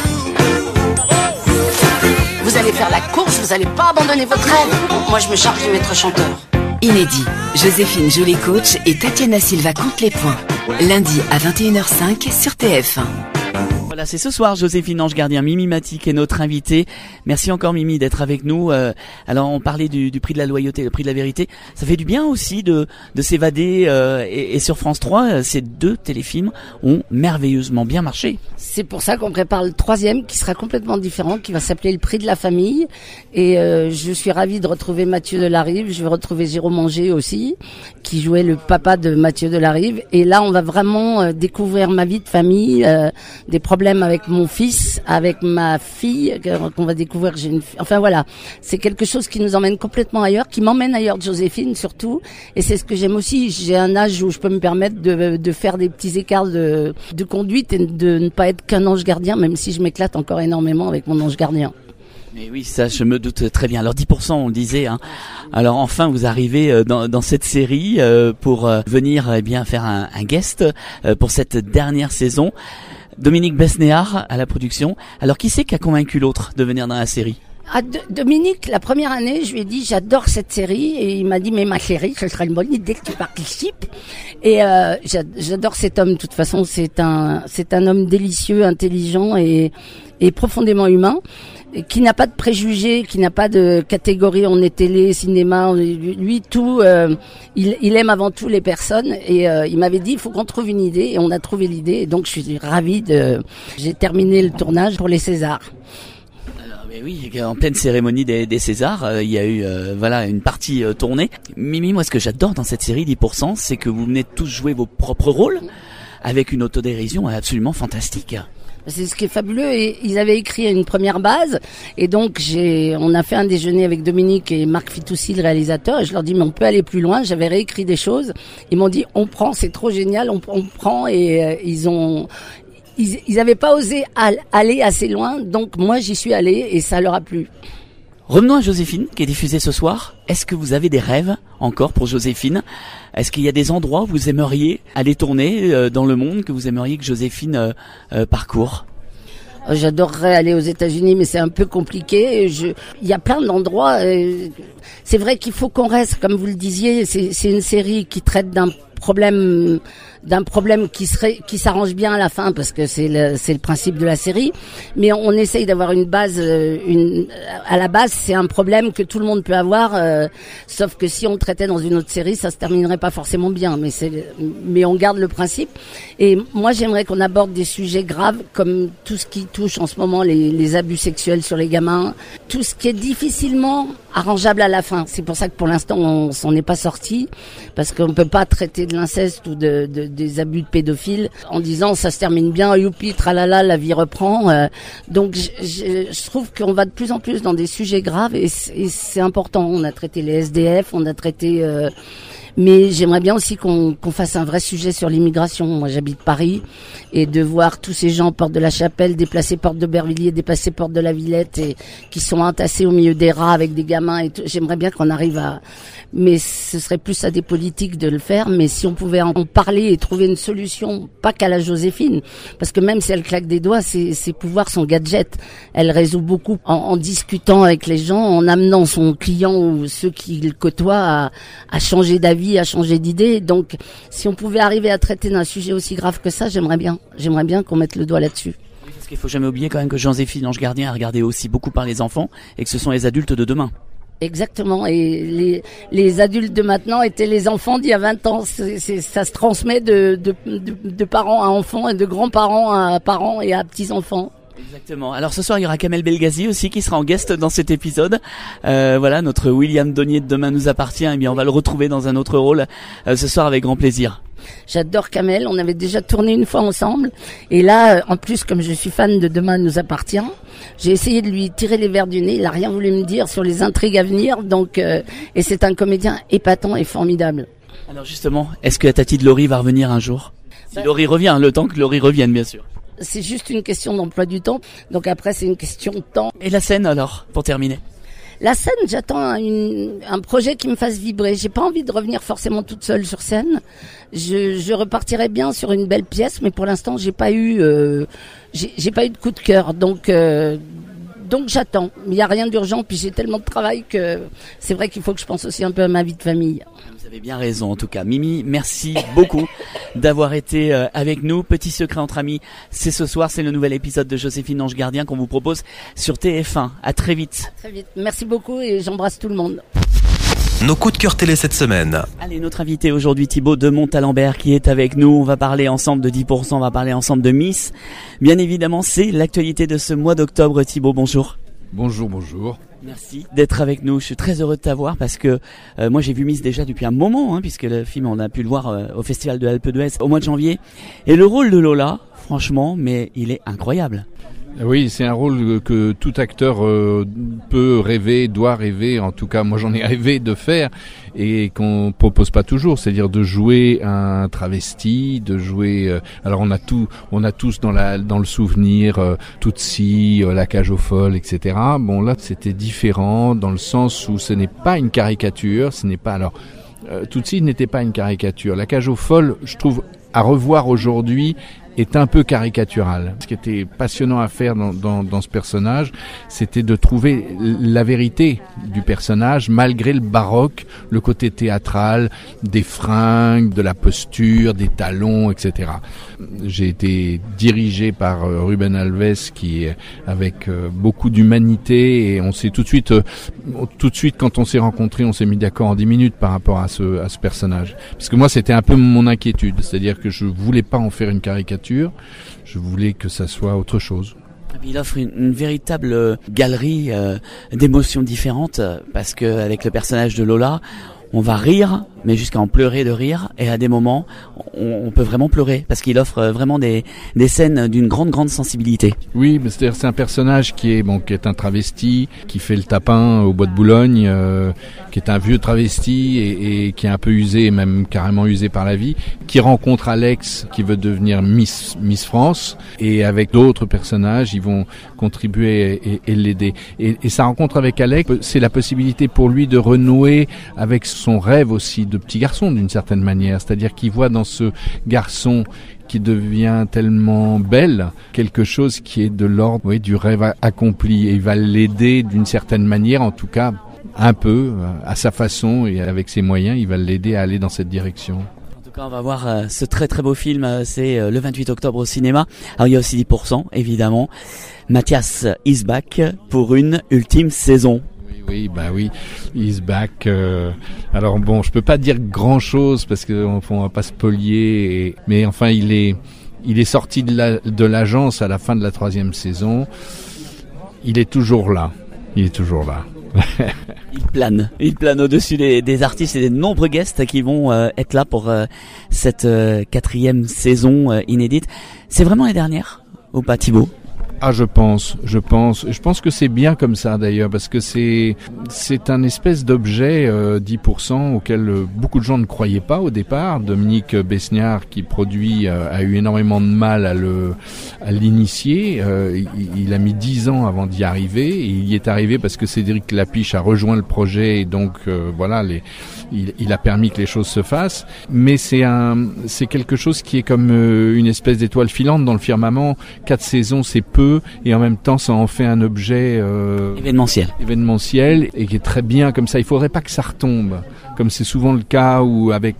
Vous allez faire la course, vous allez pas abandonner votre rêve. Moi, je me charge du maître chanteur. Inédit, Joséphine Jolie Coach et Tatiana Silva comptent les points. Lundi à 21h05 sur TF1. Voilà, c'est ce soir Joséphine Ange Gardien, Mimi Matic est notre invitée. Merci encore Mimi d'être avec nous. Alors on parlait du prix de la loyauté, le prix de la vérité. Ça fait du bien aussi de s'évader et sur France 3, ces 2 téléfilms ont merveilleusement bien marché. C'est pour ça qu'on prépare le 3e qui sera complètement différent, qui va s'appeler Le prix de la famille. Et je suis ravie de retrouver Mathieu Delarive. Je vais retrouver Jérôme Anger aussi, qui jouait le papa de Mathieu Delarive. Et là, on va vraiment découvrir ma vie de famille, des problèmes avec mon fils, avec ma fille, qu'on va découvrir. Enfin voilà, c'est quelque chose qui nous emmène complètement ailleurs, qui m'emmène ailleurs de Joséphine surtout. Et c'est ce que j'aime aussi. J'ai un âge où je peux me permettre de faire des petits écarts de conduite et de ne pas être qu'un ange gardien, même si je m'éclate encore énormément avec mon ange gardien. Mais oui, ça je me doute très bien. Alors 10% on le disait, hein. Alors enfin vous arrivez dans cette série pour venir faire un guest pour cette dernière saison. Dominique Besnéard à la production. Alors qui c'est qui a convaincu l'autre de venir dans la série? Dominique, la première année, je lui ai dit j'adore cette série et il m'a dit mais ma chérie, ce serait une bonne idée que tu participes. Et j'adore cet homme. De toute façon, c'est un homme délicieux, intelligent et profondément humain, qui n'a pas de préjugés, qui n'a pas de catégorie. On est télé, cinéma, lui tout. Il aime avant tout les personnes et il m'avait dit il faut qu'on trouve une idée et on a trouvé l'idée. Et donc je suis ravie j'ai terminé le tournage pour les Césars. Mais oui, en pleine cérémonie des Césars, il y a eu une partie tournée. Mimi, moi ce que j'adore dans cette série 10%, c'est que vous venez tous jouer vos propres rôles avec une autodérision absolument fantastique. C'est ce qui est fabuleux et ils avaient écrit une première base et donc on a fait un déjeuner avec Dominique et Marc Fitoussi, le réalisateur, et je leur dis mais on peut aller plus loin. J'avais réécrit des choses. Ils m'ont dit on prend, c'est trop génial, on prend et ils avaient pas osé aller assez loin, donc moi j'y suis allée et ça leur a plu. Revenons à Joséphine, qui est diffusée ce soir. Est-ce que vous avez des rêves encore pour Joséphine? Est-ce qu'il y a des endroits où vous aimeriez aller tourner dans le monde, que vous aimeriez que Joséphine parcourt? J'adorerais aller aux États-Unis, mais c'est un peu compliqué. Il y a plein d'endroits. C'est vrai qu'il faut qu'on reste, comme vous le disiez, c'est une série qui traite d'un problème qui s'arrange bien à la fin parce que c'est le principe de la série, mais on essaye d'avoir une base à la base c'est un problème que tout le monde peut avoir, sauf que si on le traitait dans une autre série ça se terminerait pas forcément bien, mais on garde le principe. Et moi j'aimerais qu'on aborde des sujets graves comme tout ce qui touche en ce moment les abus sexuels sur les gamins, tout ce qui est difficilement arrangeable à la fin. C'est pour ça que pour l'instant on s'en est pas sorti, parce qu'on peut pas traiter de l'inceste ou des abus de pédophiles en disant ça se termine bien, youpi, tralala, la vie reprend. Donc je trouve qu'on va de plus en plus dans des sujets graves et c'est important. On a traité les SDF, on a traité... mais j'aimerais bien aussi qu'on fasse un vrai sujet sur l'immigration. Moi, j'habite Paris et de voir tous ces gens porte de la Chapelle, déplacés porte d'Aubervilliers, déplacés porte de la Villette et qui sont entassés au milieu des rats avec des gamins et tout. J'aimerais bien qu'on arrive à... Mais ce serait plus à des politiques de le faire. Mais si on pouvait en parler et trouver une solution, pas qu'à la Joséphine, parce que même si elle claque des doigts, ses pouvoirs sont gadgets. Elle résout beaucoup en discutant avec les gens, en amenant son client ou ceux qui le côtoient à changer d'avis, à changer d'idée. Donc, si on pouvait arriver à traiter d'un sujet aussi grave que ça, j'aimerais bien qu'on mette le doigt là-dessus. Oui, parce qu'il faut jamais oublier quand même que Joséphine Ange Gardien a regardé aussi beaucoup par les enfants et que ce sont les adultes de demain. Exactement, et les adultes de maintenant étaient les enfants d'il y a 20 ans. Ça se transmet de parents à enfants et de grands-parents à parents et à petits-enfants. Exactement. Alors ce soir il y aura Kamel Belghazi aussi qui sera en guest dans cet épisode. Voilà, notre William Donnier de Demain nous appartient. Et bien on va le retrouver dans un autre rôle ce soir avec grand plaisir. J'adore Kamel, on avait déjà tourné une fois ensemble. Et là, en plus, comme je suis fan de Demain nous appartient, j'ai essayé de lui tirer les vers du nez. Il a rien voulu me dire sur les intrigues à venir. Donc, et c'est un comédien épatant et formidable. Alors justement, est-ce que Tati de Laurie va revenir un jour ? Si Laurie revient, le temps que Laurie revienne bien sûr. C'est juste une question d'emploi du temps. Donc après, c'est une question de temps. Et la scène alors, pour terminer ? La scène, j'attends un projet qui me fasse vibrer. J'ai pas envie de revenir forcément toute seule sur scène. Je repartirais bien sur une belle pièce, mais pour l'instant, j'ai pas eu de coup de cœur. Donc j'attends. Il y a rien d'urgent, puis j'ai tellement de travail que c'est vrai qu'il faut que je pense aussi un peu à ma vie de famille. Vous avez bien raison en tout cas. Mimi, merci beaucoup d'avoir été avec nous. Petit secret entre amis, c'est ce soir, c'est le nouvel épisode de Joséphine Ange Gardien qu'on vous propose sur TF1. À très vite. Très vite. Merci beaucoup et j'embrasse tout le monde. Nos coups de cœur télé cette semaine. Allez, notre invité aujourd'hui, Thibaut de Montalembert, qui est avec nous. On va parler ensemble de 10%, on va parler ensemble de Miss. Bien évidemment, c'est l'actualité de ce mois d'octobre. Thibaut, bonjour. Bonjour, bonjour. Merci d'être avec nous. Je suis très heureux de t'avoir parce que moi j'ai vu Miss déjà depuis un moment, puisque le film on a pu le voir au Festival de Alpe d'Huez au mois de janvier. Et le rôle de Lola, franchement, mais il est incroyable. Oui, c'est un rôle que tout acteur peut rêver, doit rêver. En tout cas, moi j'en ai rêvé de faire et qu'on propose pas toujours. C'est-à-dire de jouer un travesti, de jouer. Alors on a tous dans le souvenir Tootsie, La Cage aux folles, etc. Bon là, c'était différent dans le sens où ce n'est pas une caricature. Ce n'est pas alors. Tootsie n'était pas une caricature. La Cage aux folles, je trouve, à revoir aujourd'hui, est un peu caricatural. Ce qui était passionnant à faire dans ce personnage, c'était de trouver la vérité du personnage malgré le baroque, le côté théâtral, des fringues, de la posture, des talons, etc. J'ai été dirigé par Ruben Alves qui avec beaucoup d'humanité et on s'est tout de suite quand on s'est rencontrés, on s'est mis d'accord en 10 minutes par rapport à ce personnage. Parce que moi c'était un peu mon inquiétude, c'est-à-dire que je voulais pas en faire une caricature. Je voulais que ça soit autre chose. Il offre une véritable galerie d'émotions différentes parce que avec le personnage de Lola, on va rire, mais jusqu'à en pleurer de rire, et à des moments, on peut vraiment pleurer parce qu'il offre vraiment des scènes d'une grande sensibilité. Oui, mais c'est-à-dire c'est un personnage qui est un travesti, qui fait le tapin au Bois de Boulogne, qui est un vieux travesti et qui est un peu usé, même carrément usé par la vie, qui rencontre Alex, qui veut devenir Miss France, et avec d'autres personnages, ils vont contribuer et l'aider. Et sa rencontre avec Alex, c'est la possibilité pour lui de renouer avec son rêve aussi de petit garçon d'une certaine manière, c'est-à-dire qu'il voit dans ce garçon qui devient tellement belle quelque chose qui est de l'ordre du rêve accompli, et il va l'aider d'une certaine manière, en tout cas un peu à sa façon et avec ses moyens, il va l'aider à aller dans cette direction. En tout cas, on va voir ce très très beau film, c'est le 28 octobre au cinéma. Alors il y a aussi 10% évidemment. Mathias is back pour une ultime saison. Oui, he's back. Alors bon, je peux pas dire grand chose parce que on va pas spolier. Mais enfin, il est sorti de l'agence à la fin de la 3e saison. Il est toujours là. Il plane au-dessus des artistes et des nombreux guests qui vont être là pour cette 4e saison inédite. C'est vraiment la dernière ou pas, Thibaut ? Ah, je pense que c'est bien comme ça d'ailleurs, parce que c'est un espèce d'objet 10% auquel beaucoup de gens ne croyaient pas au départ. Dominique Besniard, qui produit, a eu énormément de mal à l'initier. Il a mis 10 ans avant d'y arriver, et il y est arrivé parce que Cédric Lapiche a rejoint le projet, et donc il a permis que les choses se fassent. Mais c'est quelque chose qui est comme une espèce d'étoile filante dans le firmament. 4 saisons, c'est peu. Et en même temps ça en fait un objet événementiel et qui est très bien comme ça. Il faudrait pas que ça retombe comme c'est souvent le cas ou avec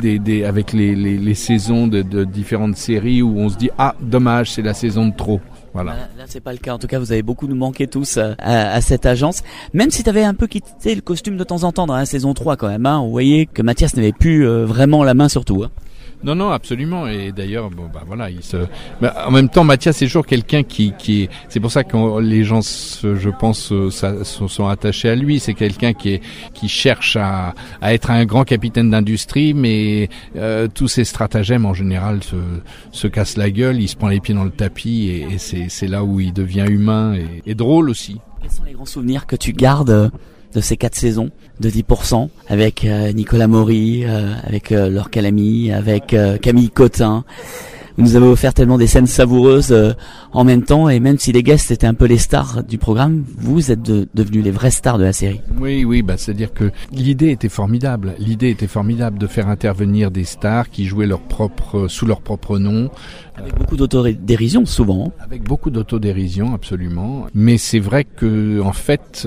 les saisons de différentes séries où on se dit dommage, c'est la saison de trop. Voilà. Là, c'est pas le cas. En tout cas, vous avez beaucoup nous manqué tous à cette agence. Même si tu avais un peu quitté le costume de temps en temps dans la saison 3 quand même. Vous voyez que Mathias n'avait plus vraiment la main sur tout. Non, absolument. Et d'ailleurs, voilà, mais en même temps, Mathias c'est toujours quelqu'un qui c'est pour ça que les gens, je pense, sont attachés à lui. C'est quelqu'un qui cherche à être un grand capitaine d'industrie, mais tous ses stratagèmes en général se cassent la gueule. Il se prend les pieds dans le tapis et c'est là où il devient humain et drôle aussi. Quels sont les grands souvenirs que tu gardes de ces 4 saisons de 10% avec Nicolas Maury, avec Laure Calamy, avec Camille Cotin? Vous nous avez offert tellement des scènes savoureuses en même temps, et même si les guests étaient un peu les stars du programme, vous êtes devenus les vraies stars de la série. Oui, c'est-à-dire que l'idée était formidable. L'idée était formidable de faire intervenir des stars qui jouaient sous leur propre nom. Avec beaucoup d'autodérision souvent. Avec beaucoup d'autodérision, absolument. Mais c'est vrai que, en fait,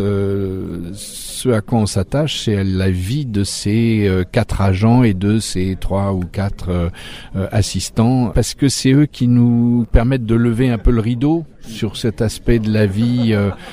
ce à quoi on s'attache, c'est la vie de ces 4 agents et de ces 3 ou 4 assistants, parce que c'est eux qui nous permettent de lever un peu le rideau sur cet aspect de la vie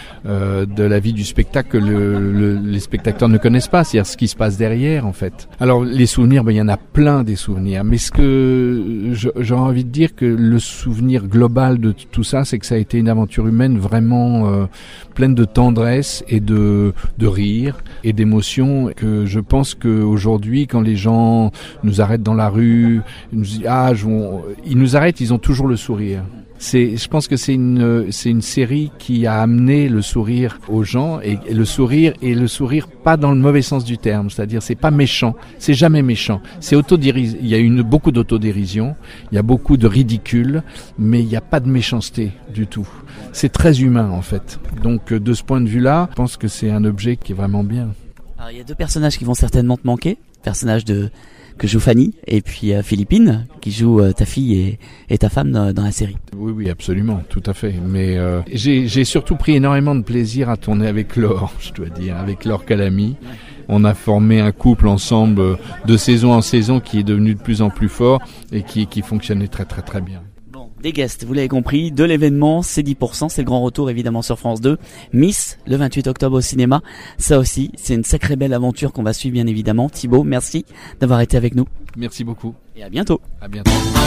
du spectacle que les spectateurs ne connaissent pas, c'est-à-dire ce qui se passe derrière en fait. Alors les souvenirs, il y en a plein des souvenirs, mais ce que j'aurais envie de dire que le souvenir global de tout ça, c'est que ça a été une aventure humaine vraiment pleine de tendresse et de rire et d'émotion, que je pense qu'aujourd'hui quand les gens nous arrêtent dans la rue, ils nous arrêtent, ils ont toujours le sourire. Je pense que c'est une série qui a amené le sourire aux gens, et le sourire pas dans le mauvais sens du terme, c'est-à-dire c'est pas méchant, c'est jamais méchant, c'est autodérision. Il y a beaucoup d'autodérision, il y a beaucoup de ridicule, mais il n'y a pas de méchanceté du tout. C'est très humain en fait. Donc de ce point de vue-là, je pense que c'est un objet qui est vraiment bien. Alors il y a 2 personnages qui vont certainement te manquer, personnage que joue Fanny, et puis Philippine qui joue ta fille et ta femme dans la série. Oui, absolument, tout à fait. Mais j'ai surtout pris énormément de plaisir à tourner avec Laure, je dois dire, avec Laure Calamy. On a formé un couple ensemble de saison en saison qui est devenu de plus en plus fort et qui fonctionnait très très très bien. Des guests, vous l'avez compris, de l'événement, c'est 10%, c'est le grand retour évidemment sur France 2. Miss, le 28 octobre au cinéma, ça aussi, c'est une sacrée belle aventure qu'on va suivre bien évidemment. Thibaut, merci d'avoir été avec nous. Merci beaucoup. Et à bientôt. À bientôt.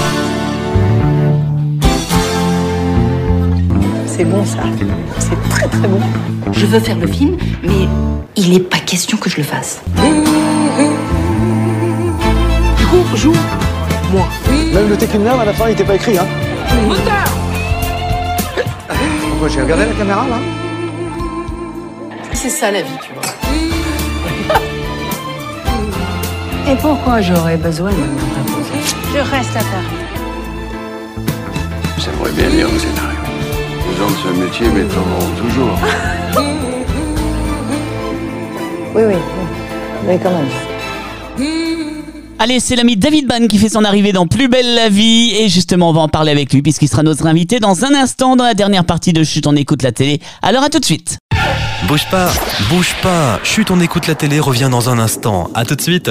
C'est bon ça, c'est très très bon. Je veux faire le film, mais il n'est pas question que je le fasse. Du coup, joue moi. Même le Tekken à la fin, il n'était pas écrit, hein. Moteur. Pourquoi j'ai regardé la caméra là? C'est ça la vie, tu vois. Et pourquoi j'aurais besoin de m'imposer? Je reste à Paris. J'aimerais bien lire vos scénarios. Les gens de ce métier m'étonneront toujours. Oui, mais quand même. Allez, c'est l'ami David Bann qui fait son arrivée dans Plus belle la vie, et justement on va en parler avec lui puisqu'il sera notre invité dans un instant dans la dernière partie de Chut on écoute la télé. Alors à tout de suite. Bouge pas, Chut on écoute la télé revient dans un instant. À tout de suite.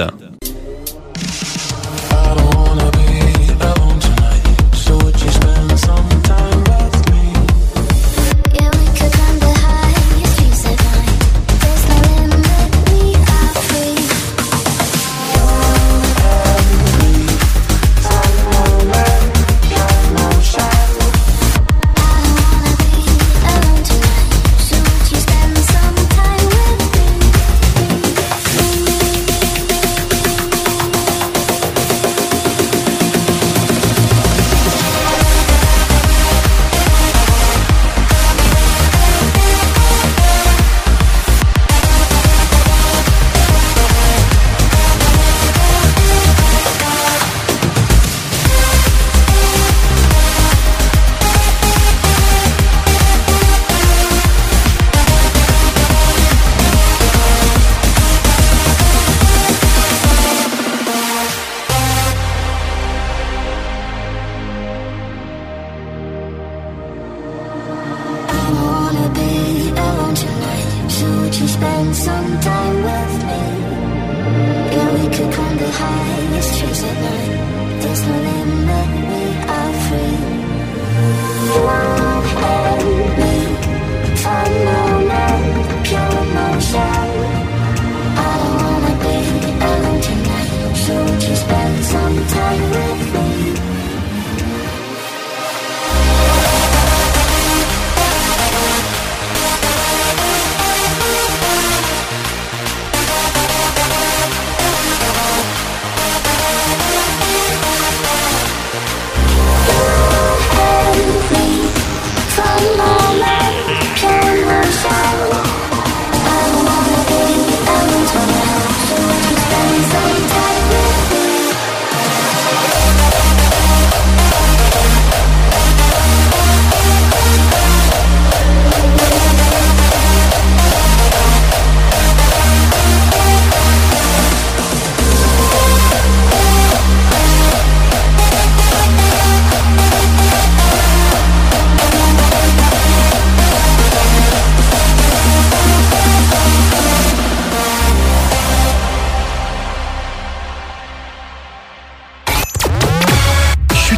There's no limit, we are free.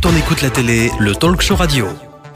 Quand on écoute la télé, le talk show radio.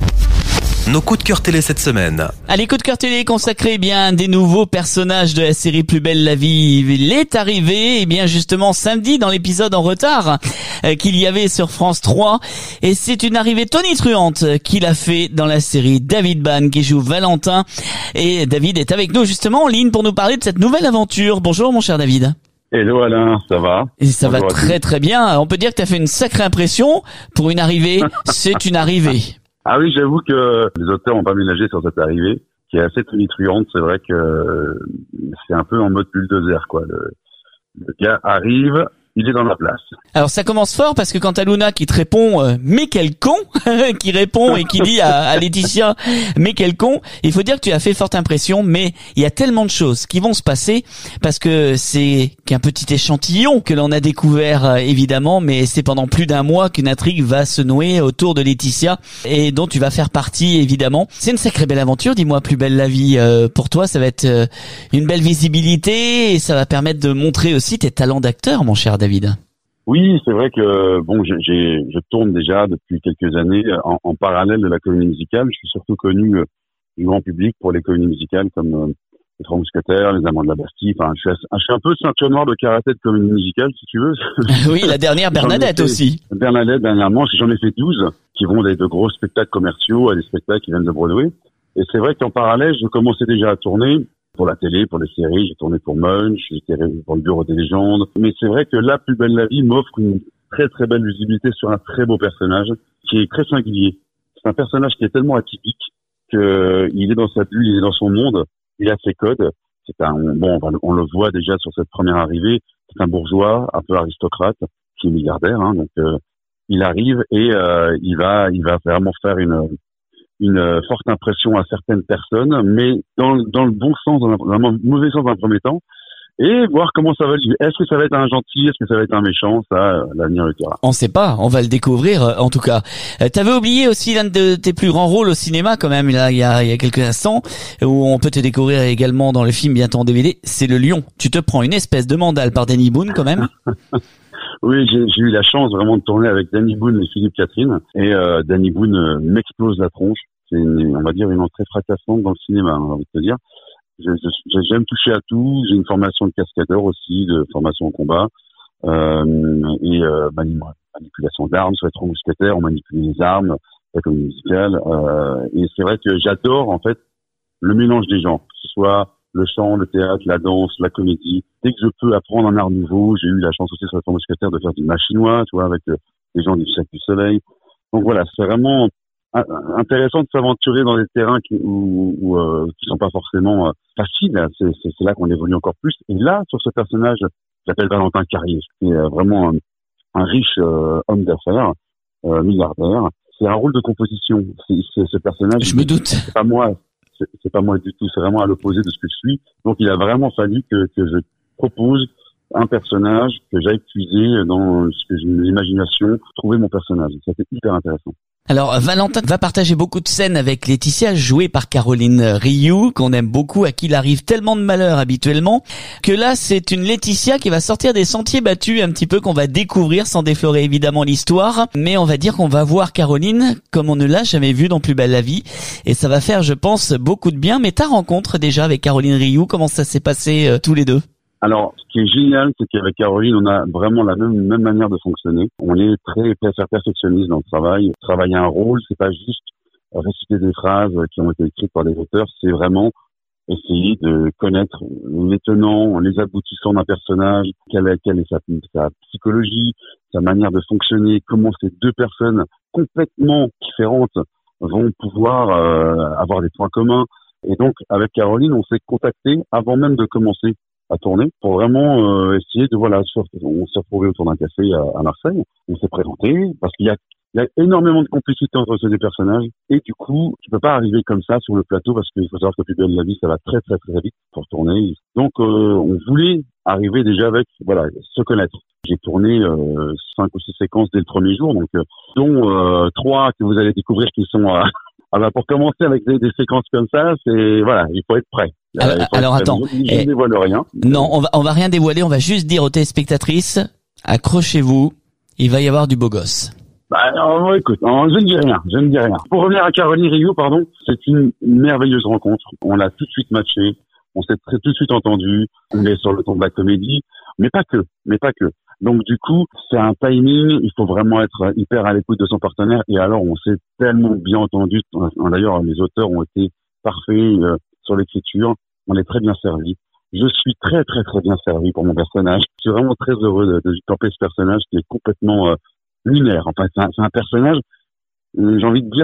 Nos coups de cœur télé cette semaine. Allez, coup de cœur télé consacré bien des nouveaux personnages de la série Plus belle la vie. Il est arrivé, bien justement samedi dans l'épisode en retard qu'il y avait sur France 3. Et c'est une arrivée tonitruante qu'il a fait dans la série David Ban qui joue Valentin. Et David est avec nous justement en ligne pour nous parler de cette nouvelle aventure. Bonjour mon cher David. Hello Alain, ça va? Et ça Bonjour va très très bien. On peut dire que tu as fait une sacrée impression pour une arrivée. C'est une arrivée. Ah oui, j'avoue que les auteurs ont pas ménagé sur cette arrivée, qui est assez tonitruante. C'est vrai que c'est un peu en mode bulldozer, quoi. Le gars arrive, il est dans la place. Alors ça commence fort parce que quand t'as Luna qui te répond mais quel con qui répond et qui dit à Laetitia mais quel con, il faut dire que tu as fait forte impression, mais il y a tellement de choses qui vont se passer parce que c'est qu'un petit échantillon que l'on a découvert évidemment, mais c'est pendant plus d'un mois qu'une intrigue va se nouer autour de Laetitia et dont tu vas faire partie évidemment. C'est une sacrée belle aventure, dis-moi. Plus belle la vie, pour toi ça va être une belle visibilité et ça va permettre de montrer aussi tes talents d'acteur mon cher David. Oui, c'est vrai que bon, je tourne déjà depuis quelques années en parallèle de la comédie musicale. Je suis surtout connu du grand public pour les comédies musicales comme Les Trois Mousquetaires, Les Amants de la Bastille. Enfin, je suis un peu ceinture noire de karaté de comédie musicale, si tu veux. Oui, la dernière Bernadette aussi. Bernadette dernièrement, j'en ai fait 12 qui vont de gros spectacles commerciaux à des spectacles qui viennent de Broadway. Et c'est vrai qu'en parallèle, je commençais déjà à tourner. Pour la télé, pour les séries, j'ai tourné pour Munch, j'étais pour le Bureau des légendes. Mais c'est vrai que là, Plus belle la vie m'offre une très très belle visibilité sur un très beau personnage qui est très singulier. C'est un personnage qui est tellement atypique qu'il est dans sa bulle, il est dans son monde, il a ses codes. On le voit déjà sur cette première arrivée. C'est un bourgeois, un peu aristocrate, qui est milliardaire. Donc il arrive et il va vraiment faire une forte impression à certaines personnes, mais dans le bon sens, dans le mauvais sens dans un premier temps, et voir comment ça va être. Est-ce que ça va être un gentil, est-ce que ça va être un méchant, ça, l'avenir le dira. On sait pas, on va le découvrir en tout cas. T'avais oublié aussi l'un de tes plus grands rôles au cinéma quand même, là, il y a quelques instants, où on peut te découvrir également dans le film bientôt en DVD, c'est Le Lion. Tu te prends une espèce de mandale par Danny Boone quand même. Oui, j'ai eu la chance vraiment de tourner avec Danny Boone et Philippe Catherine, et Danny Boone m'explose la tronche. C'est on va dire une entrée fracassante dans le cinéma, on va te dire. J'aime toucher à tout. J'ai une formation de cascadeur aussi, de formation au combat, et manipulation d'armes. Sur Les Trois Mousquetaires, on manipule les armes, la comédie musicale. Et c'est vrai que j'adore en fait le mélange des genres, que ce soit le chant, le théâtre, la danse, la comédie. Dès que je peux apprendre un art nouveau, j'ai eu la chance aussi sur Les Trois Mousquetaires de faire du machinois, tu vois, avec les gens du Cirque du Soleil. Donc voilà, c'est vraiment intéressant de s'aventurer dans des terrains qui sont pas forcément faciles. C'est là qu'on évolue encore plus. Et là, sur ce personnage, j'appelle Valentin Carrier, qui est vraiment un riche homme d'affaires, milliardaire. C'est un rôle de composition. C'est ce personnage. Je me doute. C'est pas moi du tout. C'est vraiment à l'opposé de ce que je suis. Donc, il a vraiment fallu que je propose un personnage, que j'aille puiser dans l'imagination, trouver mon personnage. C'était hyper intéressant. Alors, Valentin va partager beaucoup de scènes avec Laetitia, jouée par Caroline Rioux, qu'on aime beaucoup, à qui il arrive tellement de malheur habituellement, que là, c'est une Laetitia qui va sortir des sentiers battus un petit peu, qu'on va découvrir sans déflorer évidemment l'histoire. Mais on va dire qu'on va voir Caroline comme on ne l'a jamais vue dans Plus belle la vie. Et ça va faire, je pense, beaucoup de bien. Mais ta rencontre déjà avec Caroline Rioux, comment ça s'est passé tous les deux? Alors, ce qui est génial, c'est qu'avec Caroline, on a vraiment la même manière de fonctionner. On est très perfectionniste dans le travail. Travailler un rôle, c'est pas juste réciter des phrases qui ont été écrites par des auteurs, c'est vraiment essayer de connaître les tenants, les aboutissants d'un personnage, quelle est sa psychologie, sa manière de fonctionner, comment ces deux personnes complètement différentes vont pouvoir avoir des points communs. Et donc, avec Caroline, on s'est contacté avant même de commencer à tourner pour vraiment essayer de on s'est retrouvés autour d'un café à Marseille, on s'est présenté parce qu'il y a énormément de complicité entre ces deux personnages et du coup tu peux pas arriver comme ça sur le plateau parce qu'il faut savoir que Plus belle la vie ça va très très très vite pour tourner. Donc on voulait arriver déjà avec se connaître. J'ai tourné 5 ou 6 séquences dès le premier jour, donc dont 3 que vous allez découvrir qui sont pour commencer avec des séquences comme ça, il faut être prêt. Alors attends, je ne dévoile rien. Non, on va rien dévoiler, on va juste dire aux téléspectatrices, accrochez-vous, il va y avoir du beau gosse. Écoute, je ne dis rien. Pour revenir à Caroline Rioux, pardon, c'est une merveilleuse rencontre. On l'a tout de suite matché, on s'est tout de suite entendu, on est sur le ton de la comédie, mais pas que. Donc du coup, c'est un timing, il faut vraiment être hyper à l'écoute de son partenaire, et alors on s'est tellement bien entendu. D'ailleurs, les auteurs ont été parfaits sur l'écriture, on est très bien servis. Je suis très très très bien servi pour mon personnage. Je suis vraiment très heureux de camper ce personnage qui est complètement lunaire. Enfin, c'est un personnage, j'ai envie de dire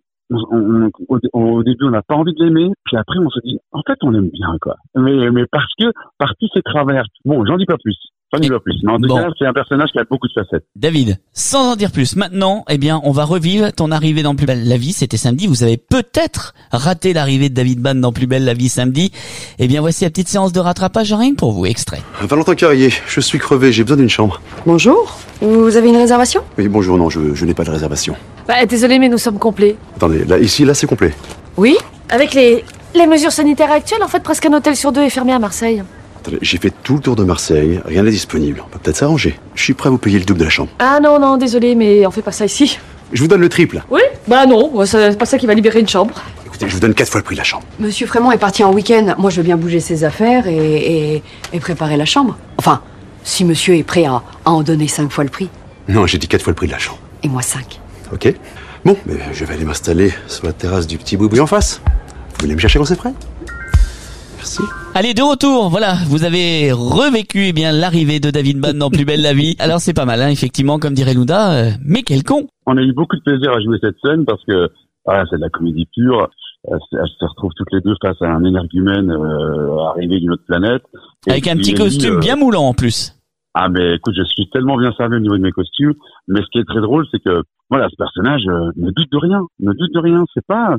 au début on n'a pas envie de l'aimer, puis après on se dit en fait on l'aime bien quoi. Mais parce que par tous ses travers. Bon, j'en dis pas plus. Mais en tout cas, c'est un personnage qui a beaucoup de facettes. David, sans en dire plus, maintenant, on va revivre ton arrivée dans Plus belle la vie. C'était samedi. Vous avez peut-être raté l'arrivée de David Bann dans Plus belle la vie samedi. Voici la petite séance de rattrapage, rien que pour vous. Extrait. Valentin Carrier, je suis crevé, j'ai besoin d'une chambre. Bonjour. Vous avez une réservation? Oui, bonjour, non, je n'ai pas de réservation. Désolé, mais nous sommes complets. Attendez, là c'est complet. Oui? Avec les mesures sanitaires actuelles, en fait, presque un hôtel sur 2 est fermé à Marseille. Attendez, j'ai fait tout le tour de Marseille, rien n'est disponible. On peut peut-être s'arranger. Je suis prêt à vous payer le double de la chambre. Ah non, désolé, mais on fait pas ça ici. Je vous donne le triple. Oui? Non, c'est pas ça qui va libérer une chambre. Écoutez, je vous donne 4 fois le prix de la chambre. Monsieur Frémont est parti en week-end. Moi, je veux bien bouger ses affaires et préparer la chambre. Enfin, si monsieur est prêt à en donner 5 fois le prix. Non, j'ai dit 4 fois le prix de la chambre. Et moi 5. Ok. Bon, mais je vais aller m'installer sur la terrasse du petit boui en face. Vous voulez me chercher quand c'est prêt? Merci. Allez, de retour, voilà, vous avez revécu l'arrivée de David Bann dans Plus belle la vie. Alors c'est pas mal, effectivement, comme dirait Louda, mais quel con. On a eu beaucoup de plaisir à jouer cette scène parce que c'est de la comédie pure. Elles se retrouvent toutes les deux face à un énergumène arrivé d'une autre planète. Avec un petit costume bien moulant en plus. Mais écoute, je suis tellement bien servi au niveau de mes costumes, mais ce qui est très drôle, c'est que ce personnage ne doute de rien, c'est pas,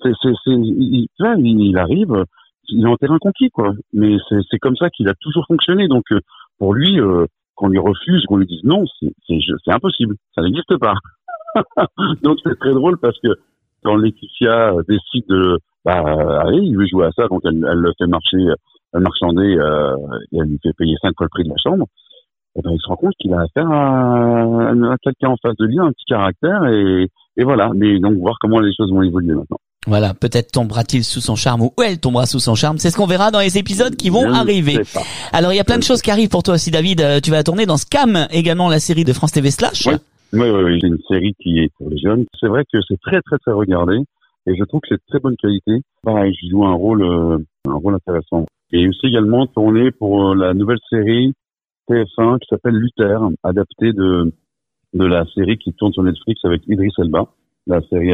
il arrive, il est en terrain conquis quoi, mais c'est comme ça qu'il a toujours fonctionné, donc pour lui, qu'on lui refuse, qu'on lui dise non, c'est impossible, ça n'existe pas. Donc c'est très drôle parce que quand Laetitia décide de, allez, il veut jouer à ça, donc elle le fait marchander, et elle lui fait payer 5 fois le prix de la chambre. Il se rend compte qu'il a affaire à quelqu'un en face de lui, un petit caractère, et voilà. Mais donc, voir comment les choses vont évoluer maintenant. Voilà, peut-être tombera-t-il sous son charme ou elle tombera sous son charme. C'est ce qu'on verra dans les épisodes qui vont arriver. Alors, il y a plein de choses qui arrivent pour toi aussi, David. Tu vas tourner dans Scam, également la série de France TV Slash. Oui. C'est une série qui est pour les jeunes. C'est vrai que c'est très, très, très regardé. Et je trouve que c'est de très bonne qualité. Pareil, je joue un rôle intéressant. Et aussi également tourné pour la nouvelle série TF1 qui s'appelle Luther, adapté de la série qui tourne sur Netflix avec Idriss Elba, la série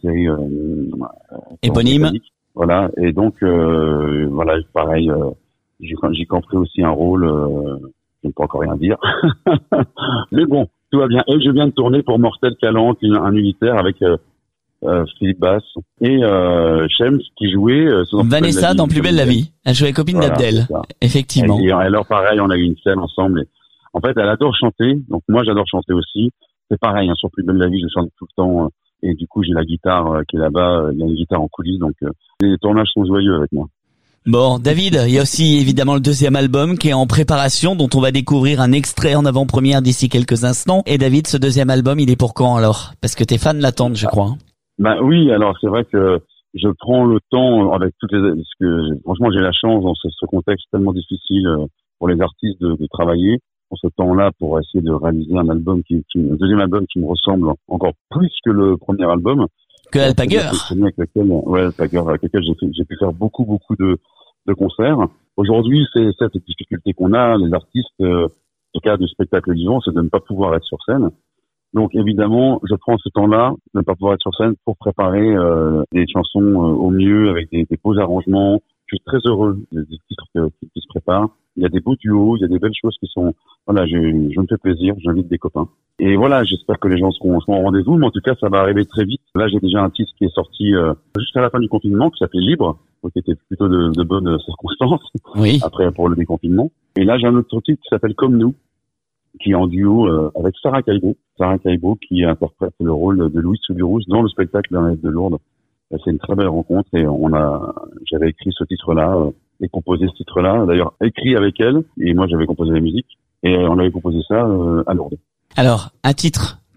éponyme. Voilà, et donc pareil, j'ai compris aussi un rôle, je ne peux encore rien dire. Mais bon, tout va bien. Et je viens de tourner pour Mortel Calanque, un militaire avec Philippe Bass et Shems qui jouait Vanessa dans Plus belle la vie. Elle jouait copine d'Abdel, effectivement. Et alors pareil, on a eu une scène ensemble. Et, en fait, elle adore chanter, donc moi j'adore chanter aussi. C'est pareil, sur Plus belle la vie, je chante tout le temps. Et du coup, j'ai la guitare qui est là-bas. Il y a une guitare en coulisses, donc les tournages sont joyeux avec moi. Bon, David, il y a aussi évidemment le deuxième album qui est en préparation, dont on va découvrir un extrait en avant-première d'ici quelques instants. Et David, ce deuxième album, il est pour quand alors? Parce que tes fans l'attendent, je crois. Oui, alors c'est vrai que je prends le temps avec parce que franchement j'ai la chance dans ce contexte tellement difficile pour les artistes de travailler pour ce temps-là pour essayer de réaliser un album un deuxième album qui me ressemble encore plus que le premier album. Que Alpagueur. Alpagueur, avec lequel j'ai pu faire beaucoup de concerts. Aujourd'hui, c'est cette difficulté qu'on a, les artistes, en tout cas du spectacle vivant, c'est de ne pas pouvoir être sur scène. Donc évidemment, je prends ce temps-là de ne pas pouvoir être sur scène pour préparer des chansons au mieux avec des beaux arrangements. Je suis très heureux des titres qui se préparent. Il y a des beaux duos, il y a des belles choses qui sont... Voilà, je me fais plaisir, j'invite des copains. Et voilà, j'espère que les gens seront au rendez-vous, mais en tout cas, ça va arriver très vite. Là, j'ai déjà un titre qui est sorti juste à la fin du confinement, qui s'appelait Libre, qui était plutôt de bonnes circonstances, après pour le déconfinement. Et là, j'ai un autre titre qui s'appelle Comme nous, qui est en duo avec Sarah Caillebout, qui interprète le rôle de Louise Soubirous dans le spectacle d'un de Lourdes. C'est une très belle rencontre et j'avais écrit ce titre-là et composé ce titre-là, d'ailleurs écrit avec elle, et moi j'avais composé la musique et on avait composé ça à Lourdes. Alors, un titre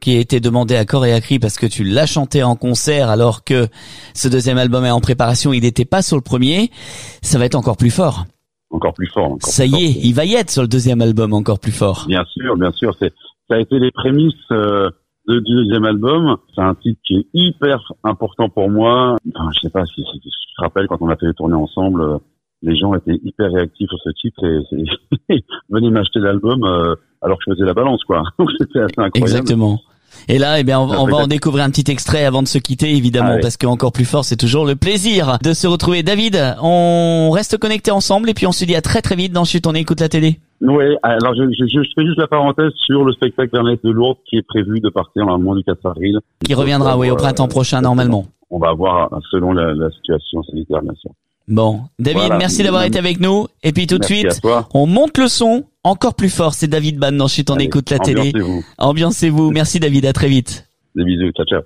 qui a été demandé à corps et à cri parce que tu l'as chanté en concert alors que ce deuxième album est en préparation, il n'était pas sur le premier, ça va être encore plus fort. Encore plus fort. Ça y est, il va y être sur le deuxième album encore plus fort. Bien sûr. Ça a été les prémices du deuxième album. C'est un titre qui est hyper important pour moi. Enfin, je sais pas si je te rappelle quand on a fait les tournées ensemble, les gens étaient hyper réactifs sur ce titre et venez m'acheter l'album alors que je faisais la balance, quoi. Donc c'était assez incroyable. Exactement. Et là, on va en découvrir un petit extrait avant de se quitter, évidemment, parce qu'encore plus fort, c'est toujours le plaisir de se retrouver. David, on reste connectés ensemble et puis on se dit à très très vite dans Chut, on écoute la télé. Oui, alors je fais juste la parenthèse sur le spectacle Ernest de Lourdes qui est prévu de partir normalement du 4 avril. Qui reviendra, au printemps prochain, normalement. On va voir selon la situation sanitaire, bien sûr. Bon, David, merci d'avoir été avec nous. Et puis tout de suite, on monte le son encore plus fort. C'est David Bann dans Chut, on écoute la télé. Ambiancez-vous. Merci David, à très vite. Des bisous, ciao.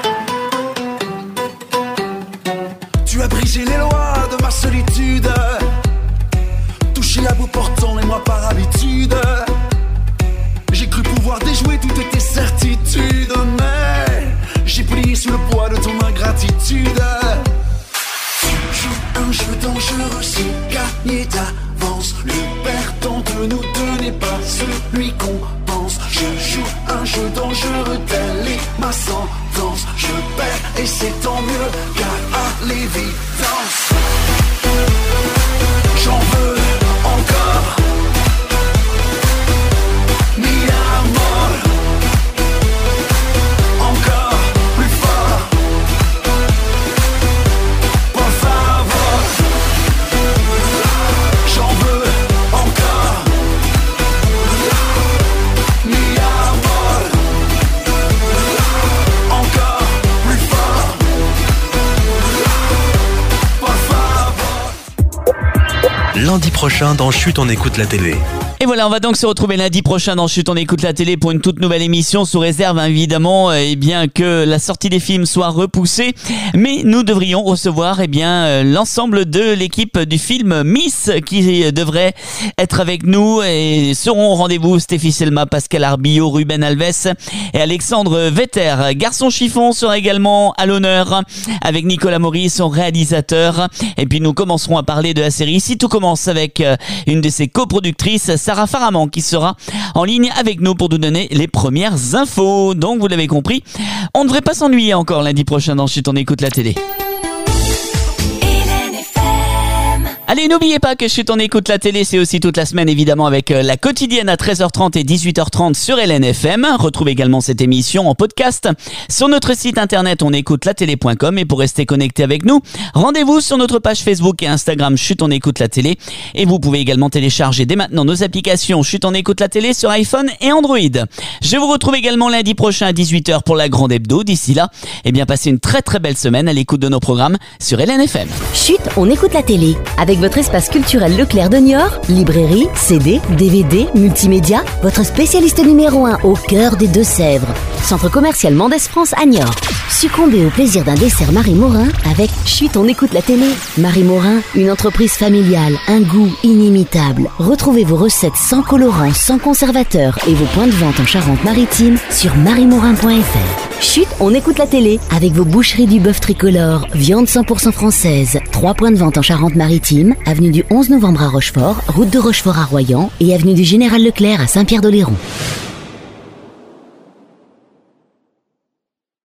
Tu as brisé les lois de ma solitude, touché à bout portant les mois par habitude. J'ai cru pouvoir déjouer toutes tes certitudes, mais j'ai plié sous le poids de ton ingratitude. Un jeu dangereux, c'est gagner d'avance. Le perdant de nous deux n'est pas celui qu'on pense. Je joue un jeu dangereux, telle est ma sentence. Je perds et c'est tant mieux, car à l'évidence j'en veux encore. Mi amor, encore plus fort. Por favor, j'en veux encore. Mi amor, encore plus fort. Por favor. Lundi prochain dans Chut, on écoute la télé. Et voilà, on va donc se retrouver lundi prochain dans Chut, on écoute la télé pour une toute nouvelle émission sous réserve évidemment bien que la sortie des films soit repoussée, mais nous devrions recevoir l'ensemble de l'équipe du film Miss qui devrait être avec nous et seront au rendez-vous Stéphie Selma, Pascal Arbillot, Ruben Alves et Alexandre Vetter. Garçon Chiffon sera également à l'honneur avec Nicolas Maurice, son réalisateur, et puis nous commencerons à parler de la série Si tout commence avec une de ses coproductrices, Sarah Faraman, qui sera en ligne avec nous pour nous donner les premières infos. Donc vous l'avez compris, on ne devrait pas s'ennuyer encore lundi prochain dans Chut, on écoute la télé. Allez, n'oubliez pas que Chut, on écoute la télé, c'est aussi toute la semaine évidemment avec la quotidienne à 13h30 et 18h30 sur LNFM. Retrouvez également cette émission en podcast sur notre site internet onécoutelatélé.com et pour rester connecté avec nous, rendez-vous sur notre page Facebook et Instagram Chut, on écoute la télé et vous pouvez également télécharger dès maintenant nos applications Chut, on écoute la télé sur iPhone et Android. Je vous retrouve également lundi prochain à 18h pour la grande hebdo. D'ici là, passez une très très belle semaine à l'écoute de nos programmes sur LNFM. Chut, on écoute la télé avec votre espace culturel Leclerc de Niort, librairie, CD, DVD, multimédia, votre spécialiste numéro 1 au cœur des Deux-Sèvres. Centre commercial Mendès France à Niort. Succombez au plaisir d'un dessert Marie Morin avec Chut, on écoute la télé. Marie Morin, une entreprise familiale, un goût inimitable. Retrouvez vos recettes sans colorants, sans conservateurs et vos points de vente en Charente-Maritime sur mariemorin.fr. Chut, on écoute la télé avec vos boucheries du bœuf tricolore, viande 100% française. 3 points de vente en Charente-Maritime, avenue du 11 novembre à Rochefort, route de Rochefort à Royan et avenue du Général Leclerc à Saint-Pierre-d'Oléron.